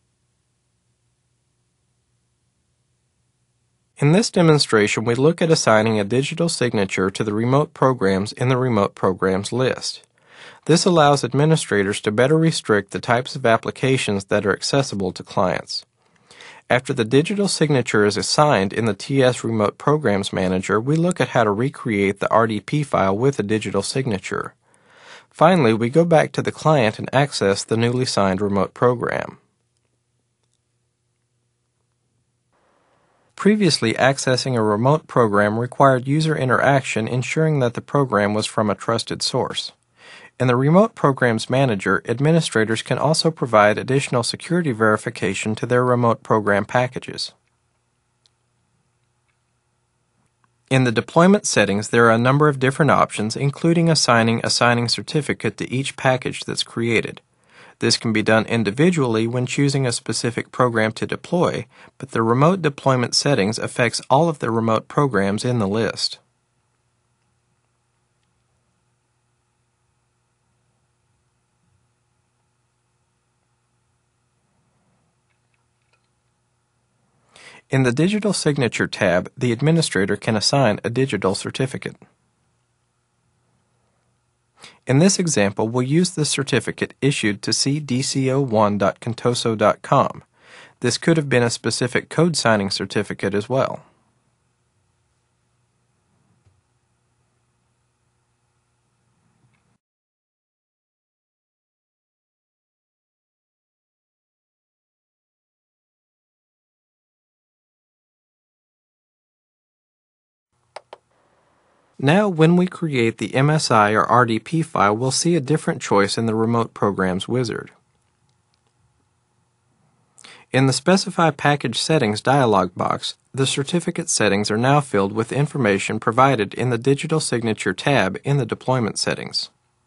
In this demonstration, we look at assigning a digital signature to the remote programs in the Remote Programs list. This allows administrators to better restrict the types of applications that are accessible to clients. After the digital signature is assigned in the T S Remote Programs Manager, we look at how to recreate the R D P file with a digital signature. Finally, we go back to the client and access the newly signed remote program. Previously, accessing a remote program required user interaction, ensuring that the program was from a trusted source. In the Remote Programs Manager, administrators can also provide additional security verification to their remote program packages. In the deployment settings, there are a number of different options, including assigning a signing certificate to each package that's created. This can be done individually when choosing a specific program to deploy, but the remote deployment settings affects all of the remote programs in the list. In the Digital Signature tab, the administrator can assign a digital certificate. In this example, we'll use the certificate issued to c d c o one dot contoso dot com. This could have been a specific code signing certificate as well. Now, when we create the M S I or R D P file, we'll see a different choice in the Remote Programs wizard. In the Specify Package Settings dialog box, the certificate settings are now filled with information provided in the Digital Signature tab in the Deployment Settings.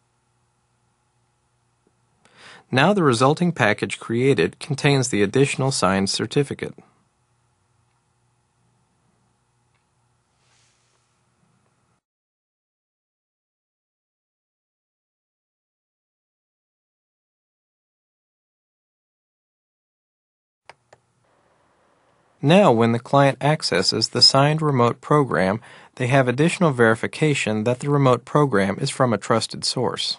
Now the resulting package created contains the additional signed certificate. Now, when the client accesses the signed remote program, they have additional verification that the remote program is from a trusted source.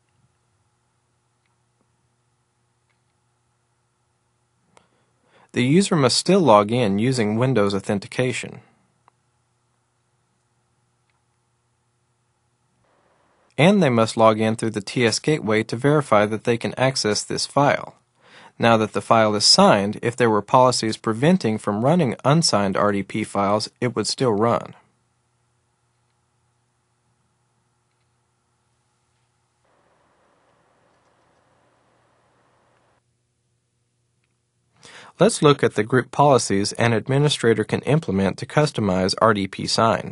The user must still log in using Windows authentication. And they must log in through the T S Gateway to verify that they can access this file. Now that the file is signed, if there were policies preventing from running unsigned R D P files, it would still run. Let's look at the group policies an administrator can implement to customize R D P Sign.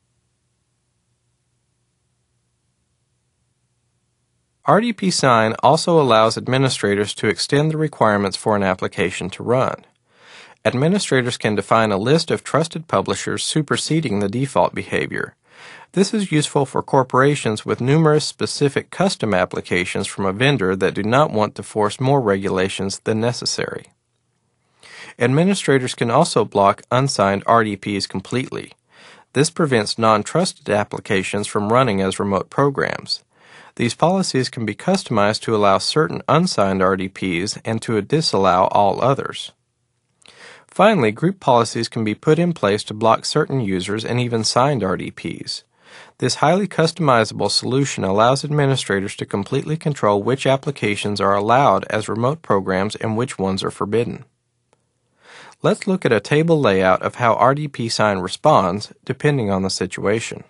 R D P Sign also allows administrators to extend the requirements for an application to run. Administrators can define a list of trusted publishers superseding the default behavior. This is useful for corporations with numerous specific custom applications from a vendor that do not want to force more regulations than necessary. Administrators can also block unsigned R D Ps completely. This prevents non-trusted applications from running as remote programs. These policies can be customized to allow certain unsigned R D Ps and to disallow all others. Finally, group policies can be put in place to block certain users and even signed R D Ps. This highly customizable solution allows administrators to completely control which applications are allowed as remote programs and which ones are forbidden. Let's look at a table layout of how R D P Sign responds depending on the situation.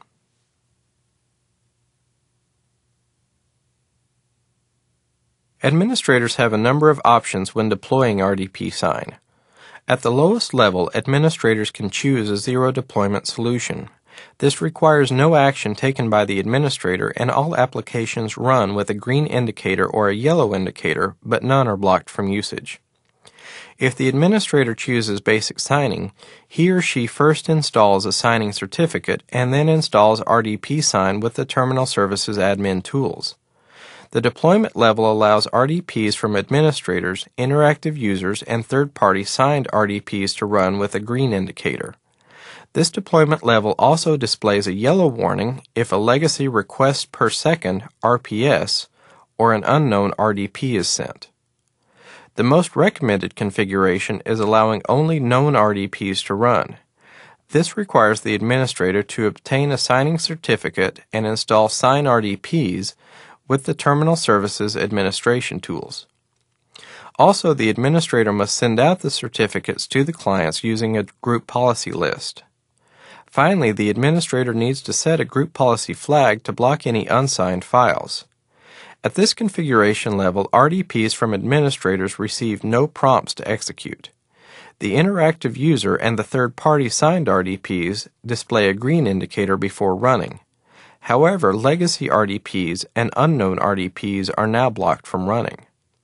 Administrators have a number of options when deploying R D P Sign. At the lowest level, administrators can choose a zero deployment solution. This requires no action taken by the administrator and all applications run with a green indicator or a yellow indicator, but none are blocked from usage. If the administrator chooses basic signing, he or she first installs a signing certificate and then installs R D P Sign with the Terminal Services admin tools. The deployment level allows R D Ps from administrators, interactive users, and third-party signed R D Ps to run with a green indicator. This deployment level also displays a yellow warning if a legacy request per second R P S or an unknown R D P is sent. The most recommended configuration is allowing only known R D Ps to run. This requires the administrator to obtain a signing certificate and install Sign R D Ps with the Terminal Services administration tools. Also, the administrator must send out the certificates to the clients using a group policy list. Finally, the administrator needs to set a group policy flag to block any unsigned files. At this configuration level, R D Ps from administrators receive no prompts to execute. The interactive user and the third-party signed R D Ps display a green indicator before running. However, legacy R D Ps and unknown R D Ps are now blocked from running.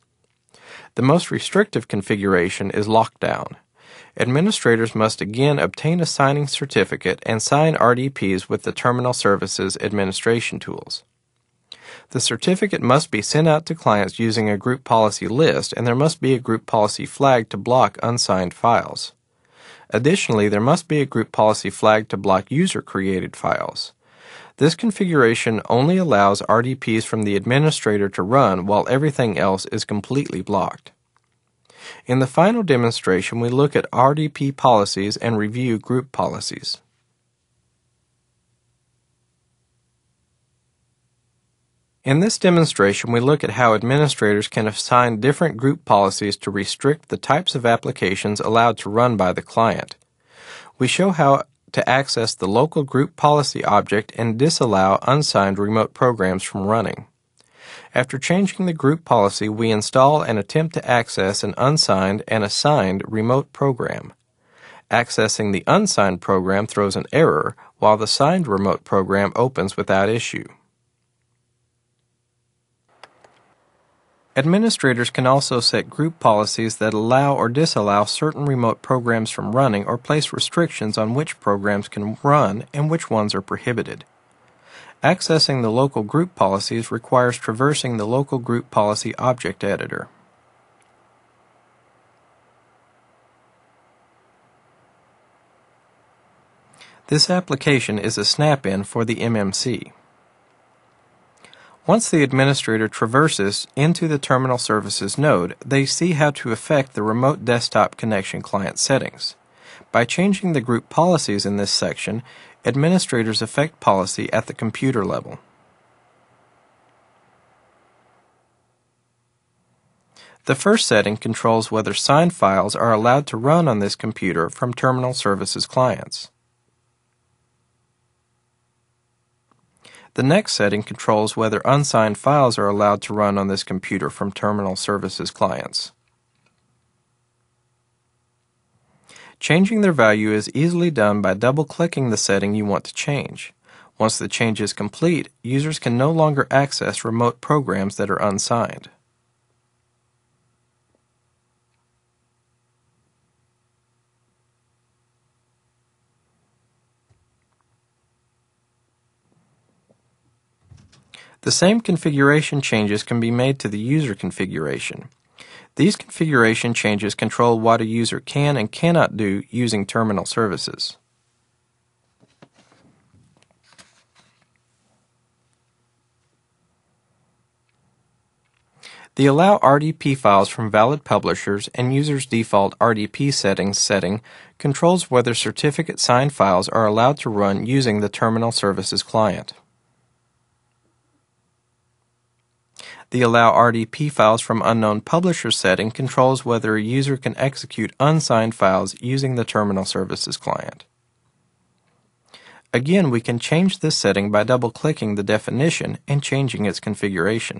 The most restrictive configuration is lockdown. Administrators must again obtain a signing certificate and sign R D Ps with the Terminal Services administration tools. The certificate must be sent out to clients using a group policy list, and there must be a group policy flag to block unsigned files. Additionally, there must be a group policy flag to block user-created files. This configuration only allows R D Ps from the administrator to run while everything else is completely blocked. In the final demonstration, we look at R D P policies and review group policies. In this demonstration, we look at how administrators can assign different group policies to restrict the types of applications allowed to run by the client. We show how to access the local group policy object and disallow unsigned remote programs from running. After changing the group policy, we install and attempt to access an unsigned and assigned remote program. Accessing the unsigned program throws an error, while the signed remote program opens without issue. Administrators can also set group policies that allow or disallow certain remote programs from running or place restrictions on which programs can run and which ones are prohibited. Accessing the local group policies requires traversing the local group policy object editor. This application is a snap-in for the M M C. Once the administrator traverses into the Terminal Services node, they see how to affect the Remote Desktop Connection Client settings. By changing the group policies in this section, administrators affect policy at the computer level. The first setting controls whether signed files are allowed to run on this computer from Terminal Services clients. The next setting controls whether unsigned files are allowed to run on this computer from Terminal Services clients. Changing their value is easily done by double-clicking the setting you want to change. Once the change is complete, users can no longer access remote programs that are unsigned. The same configuration changes can be made to the user configuration. These configuration changes control what a user can and cannot do using Terminal Services. The Allow R D P files from valid publishers and Users Default R D P Settings setting controls whether certificate signed files are allowed to run using the Terminal Services client. The Allow R D P files from Unknown Publishers setting controls whether a user can execute unsigned files using the Terminal Services client. Again, we can change this setting by double-clicking the definition and changing its configuration.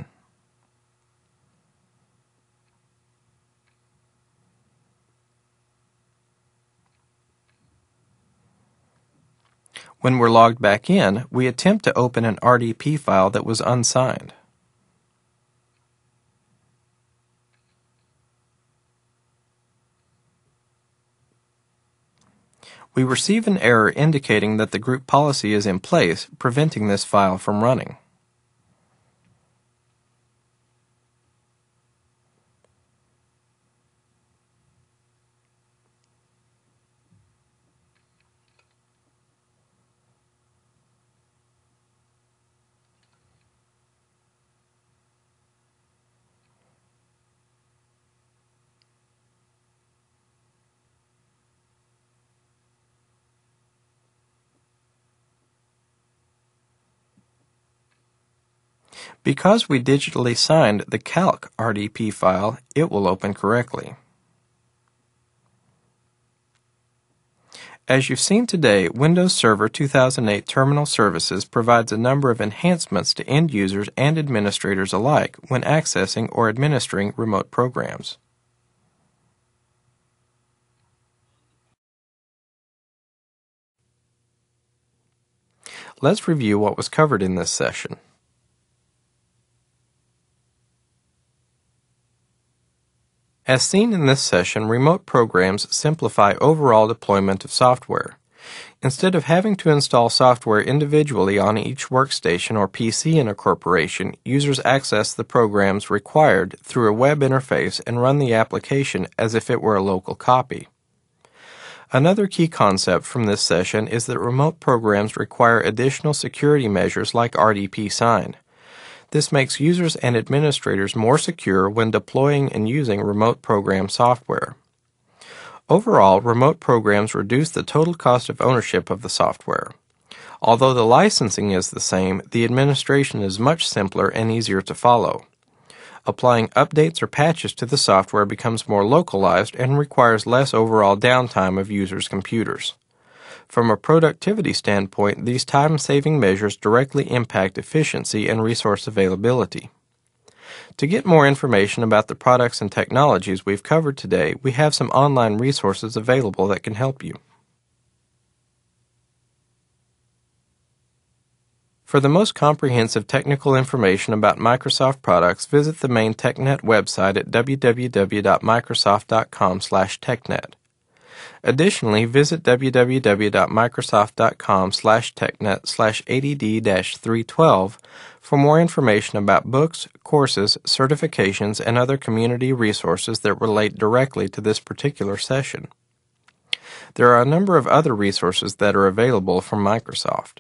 When we're logged back in, we attempt to open an R D P file that was unsigned. We receive an error indicating that the group policy is in place, preventing this file from running. Because we digitally signed the Calc R D P file, it will open correctly. As you've seen today, Windows Server two thousand eight Terminal Services provides a number of enhancements to end users and administrators alike when accessing or administering remote programs. Let's review what was covered in this session. As seen in this session, remote programs simplify overall deployment of software. Instead of having to install software individually on each workstation or P C in a corporation, users access the programs required through a web interface and run the application as if it were a local copy. Another key concept from this session is that remote programs require additional security measures like R D P Sign. This makes users and administrators more secure when deploying and using remote program software. Overall, remote programs reduce the total cost of ownership of the software. Although the licensing is the same, the administration is much simpler and easier to follow. Applying updates or patches to the software becomes more localized and requires less overall downtime of users' computers. From a productivity standpoint, these time-saving measures directly impact efficiency and resource availability. To get more information about the products and technologies we've covered today, we have some online resources available that can help you. For the most comprehensive technical information about Microsoft products, visit the main TechNet website at w w w dot microsoft dot com slash technet. Additionally, visit w w w dot microsoft dot com slash technet slash A D D three twelve for more information about books, courses, certifications, and other community resources that relate directly to this particular session. There are a number of other resources that are available from Microsoft.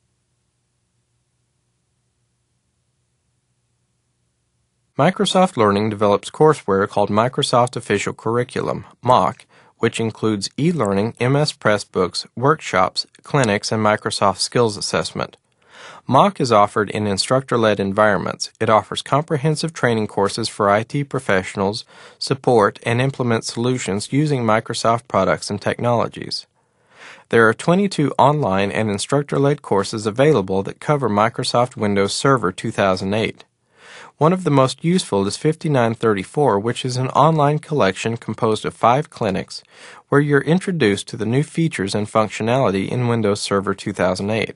Microsoft Learning develops courseware called Microsoft Official Curriculum, M O C, which includes e-learning, M S Pressbooks, workshops, clinics, and Microsoft Skills Assessment. M O C is offered in instructor-led environments. It offers comprehensive training courses for I T professionals, support, and implement solutions using Microsoft products and technologies. There are twenty-two online and instructor-led courses available that cover Microsoft Windows Server two thousand eight. One of the most useful is fifty-nine thirty-four, which is an online collection composed of five clinics where you're introduced to the new features and functionality in Windows Server two thousand eight.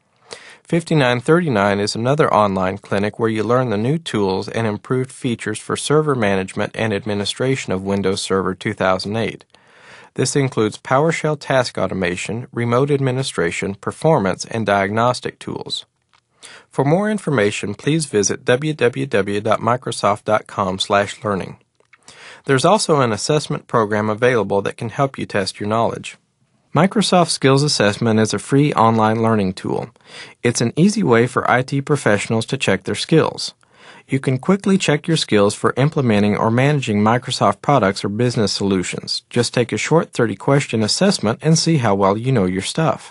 fifty-nine thirty-nine is another online clinic where you learn the new tools and improved features for server management and administration of Windows Server two thousand eight. This includes PowerShell task automation, remote administration, performance, and diagnostic tools. For more information, please visit w w w dot microsoft dot com slash learning. There's also an assessment program available that can help you test your knowledge. Microsoft Skills Assessment is a free online learning tool. It's an easy way for I T professionals to check their skills. You can quickly check your skills for implementing or managing Microsoft products or business solutions. Just take a short thirty-question assessment and see how well you know your stuff.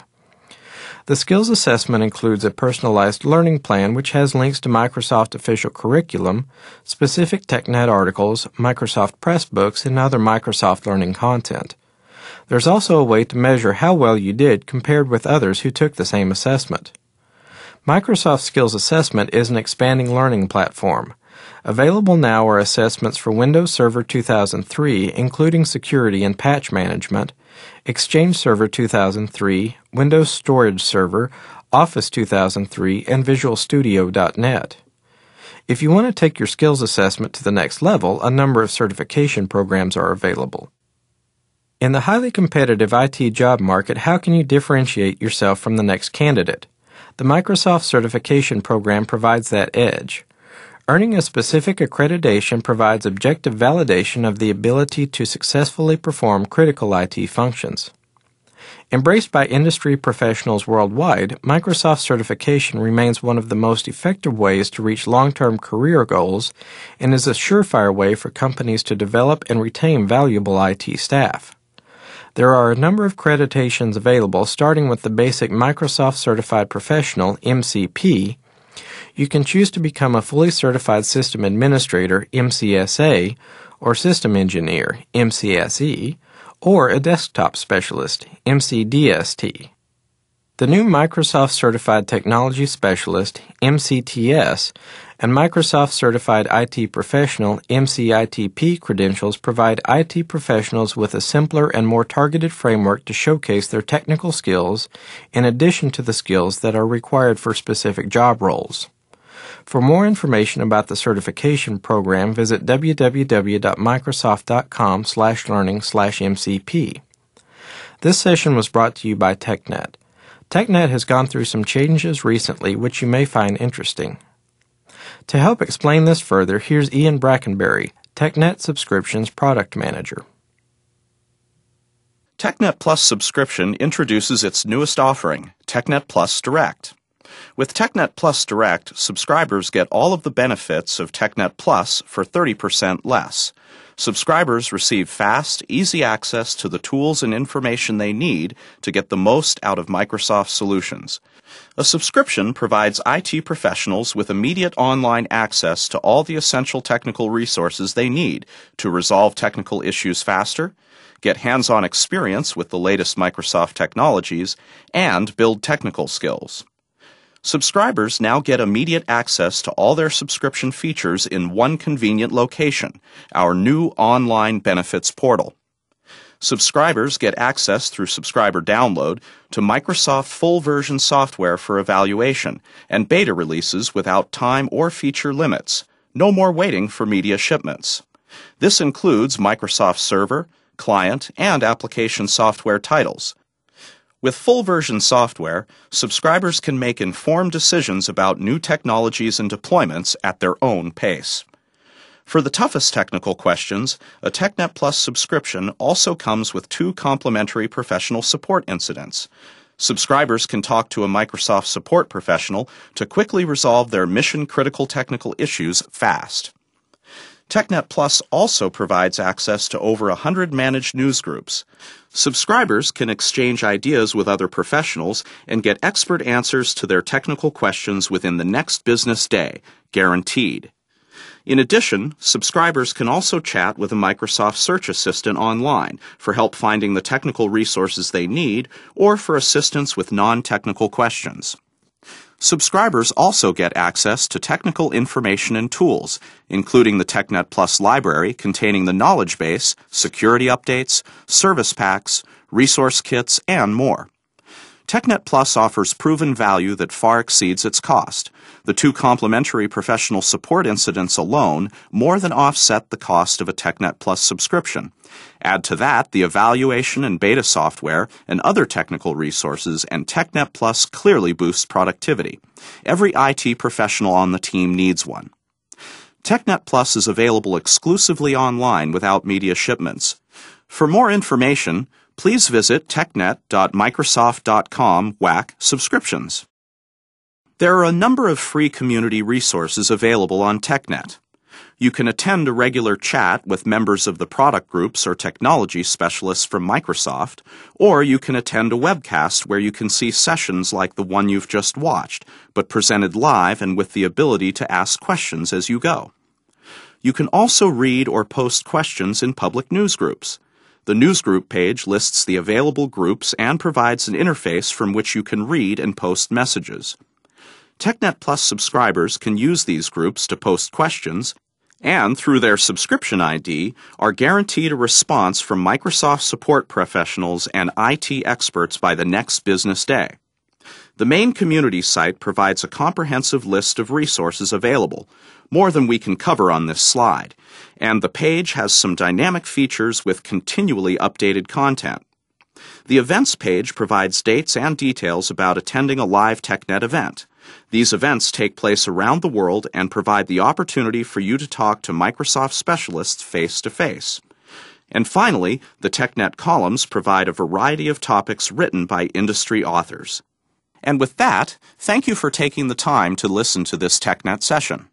The skills assessment includes a personalized learning plan which has links to Microsoft Official Curriculum, specific TechNet articles, Microsoft Pressbooks, and other Microsoft Learning content. There's also a way to measure how well you did compared with others who took the same assessment. Microsoft Skills Assessment is an expanding learning platform. Available now are assessments for Windows Server two thousand three, including security and patch management, Exchange Server two thousand three, Windows Storage Server, Office two thousand three, and Visual Studio dot net. If you want to take your skills assessment to the next level, a number of certification programs are available. In the highly competitive I T job market, how can you differentiate yourself from the next candidate? The Microsoft Certification Program provides that edge. Earning a specific accreditation provides objective validation of the ability to successfully perform critical I T functions. Embraced by industry professionals worldwide, Microsoft certification remains one of the most effective ways to reach long-term career goals and is a surefire way for companies to develop and retain valuable I T staff. There are a number of accreditations available, starting with the basic Microsoft Certified Professional, M C P. You can choose to become a fully certified system administrator, M C S A, or system engineer, M C S E, or a desktop specialist, M C D S T. The new Microsoft Certified Technology Specialist, M C T S, and Microsoft Certified I T Professional, M C I T P credentials provide I T professionals with a simpler and more targeted framework to showcase their technical skills in addition to the skills that are required for specific job roles. For more information about the certification program, visit w w w dot microsoft dot com slash learning slash M C P. This session was brought to you by TechNet. TechNet has gone through some changes recently which you may find interesting. To help explain this further, here's Ian Brackenberry, TechNet Subscriptions Product Manager. TechNet Plus subscription introduces its newest offering, TechNet Plus Direct. With TechNet Plus Direct, subscribers get all of the benefits of TechNet Plus for thirty percent less. Subscribers receive fast, easy access to the tools and information they need to get the most out of Microsoft solutions. A subscription provides I T professionals with immediate online access to all the essential technical resources they need to resolve technical issues faster, get hands-on experience with the latest Microsoft technologies, and build technical skills. Subscribers now get immediate access to all their subscription features in one convenient location, our new online benefits portal. Subscribers get access through subscriber download to Microsoft full-version software for evaluation and beta releases without time or feature limits. No more waiting for media shipments. This includes Microsoft Server, client, and application software titles. With full-version software, subscribers can make informed decisions about new technologies and deployments at their own pace. For the toughest technical questions, a TechNet Plus subscription also comes with two complimentary professional support incidents. Subscribers can talk to a Microsoft support professional to quickly resolve their mission-critical technical issues fast. TechNet Plus also provides access to over one hundred managed newsgroups. Subscribers can exchange ideas with other professionals and get expert answers to their technical questions within the next business day, guaranteed. In addition, subscribers can also chat with a Microsoft Search Assistant online for help finding the technical resources they need or for assistance with non-technical questions. Subscribers also get access to technical information and tools, including the TechNet Plus library containing the knowledge base, security updates, service packs, resource kits, and more. TechNet Plus offers proven value that far exceeds its cost. The two complimentary professional support incidents alone more than offset the cost of a TechNet Plus subscription. Add to that the evaluation and beta software and other technical resources, and TechNet Plus clearly boosts productivity. Every I T professional on the team needs one. TechNet Plus is available exclusively online without media shipments. For more information, please visit technet dot microsoft dot com W A C subscriptions. There are a number of free community resources available on TechNet. You can attend a regular chat with members of the product groups or technology specialists from Microsoft, or you can attend a webcast where you can see sessions like the one you've just watched, but presented live and with the ability to ask questions as you go. You can also read or post questions in public newsgroups. The newsgroup page lists the available groups and provides an interface from which you can read and post messages. TechNet Plus subscribers can use these groups to post questions, and through their subscription I D are guaranteed a response from Microsoft support professionals and I T experts by the next business day. The main community site provides a comprehensive list of resources available, more than we can cover on this slide, and the page has some dynamic features with continually updated content. The events page provides dates and details about attending a live TechNet event. These events take place around the world and provide the opportunity for you to talk to Microsoft specialists face-to-face. And finally, the TechNet columns provide a variety of topics written by industry authors. And with that, thank you for taking the time to listen to this TechNet session.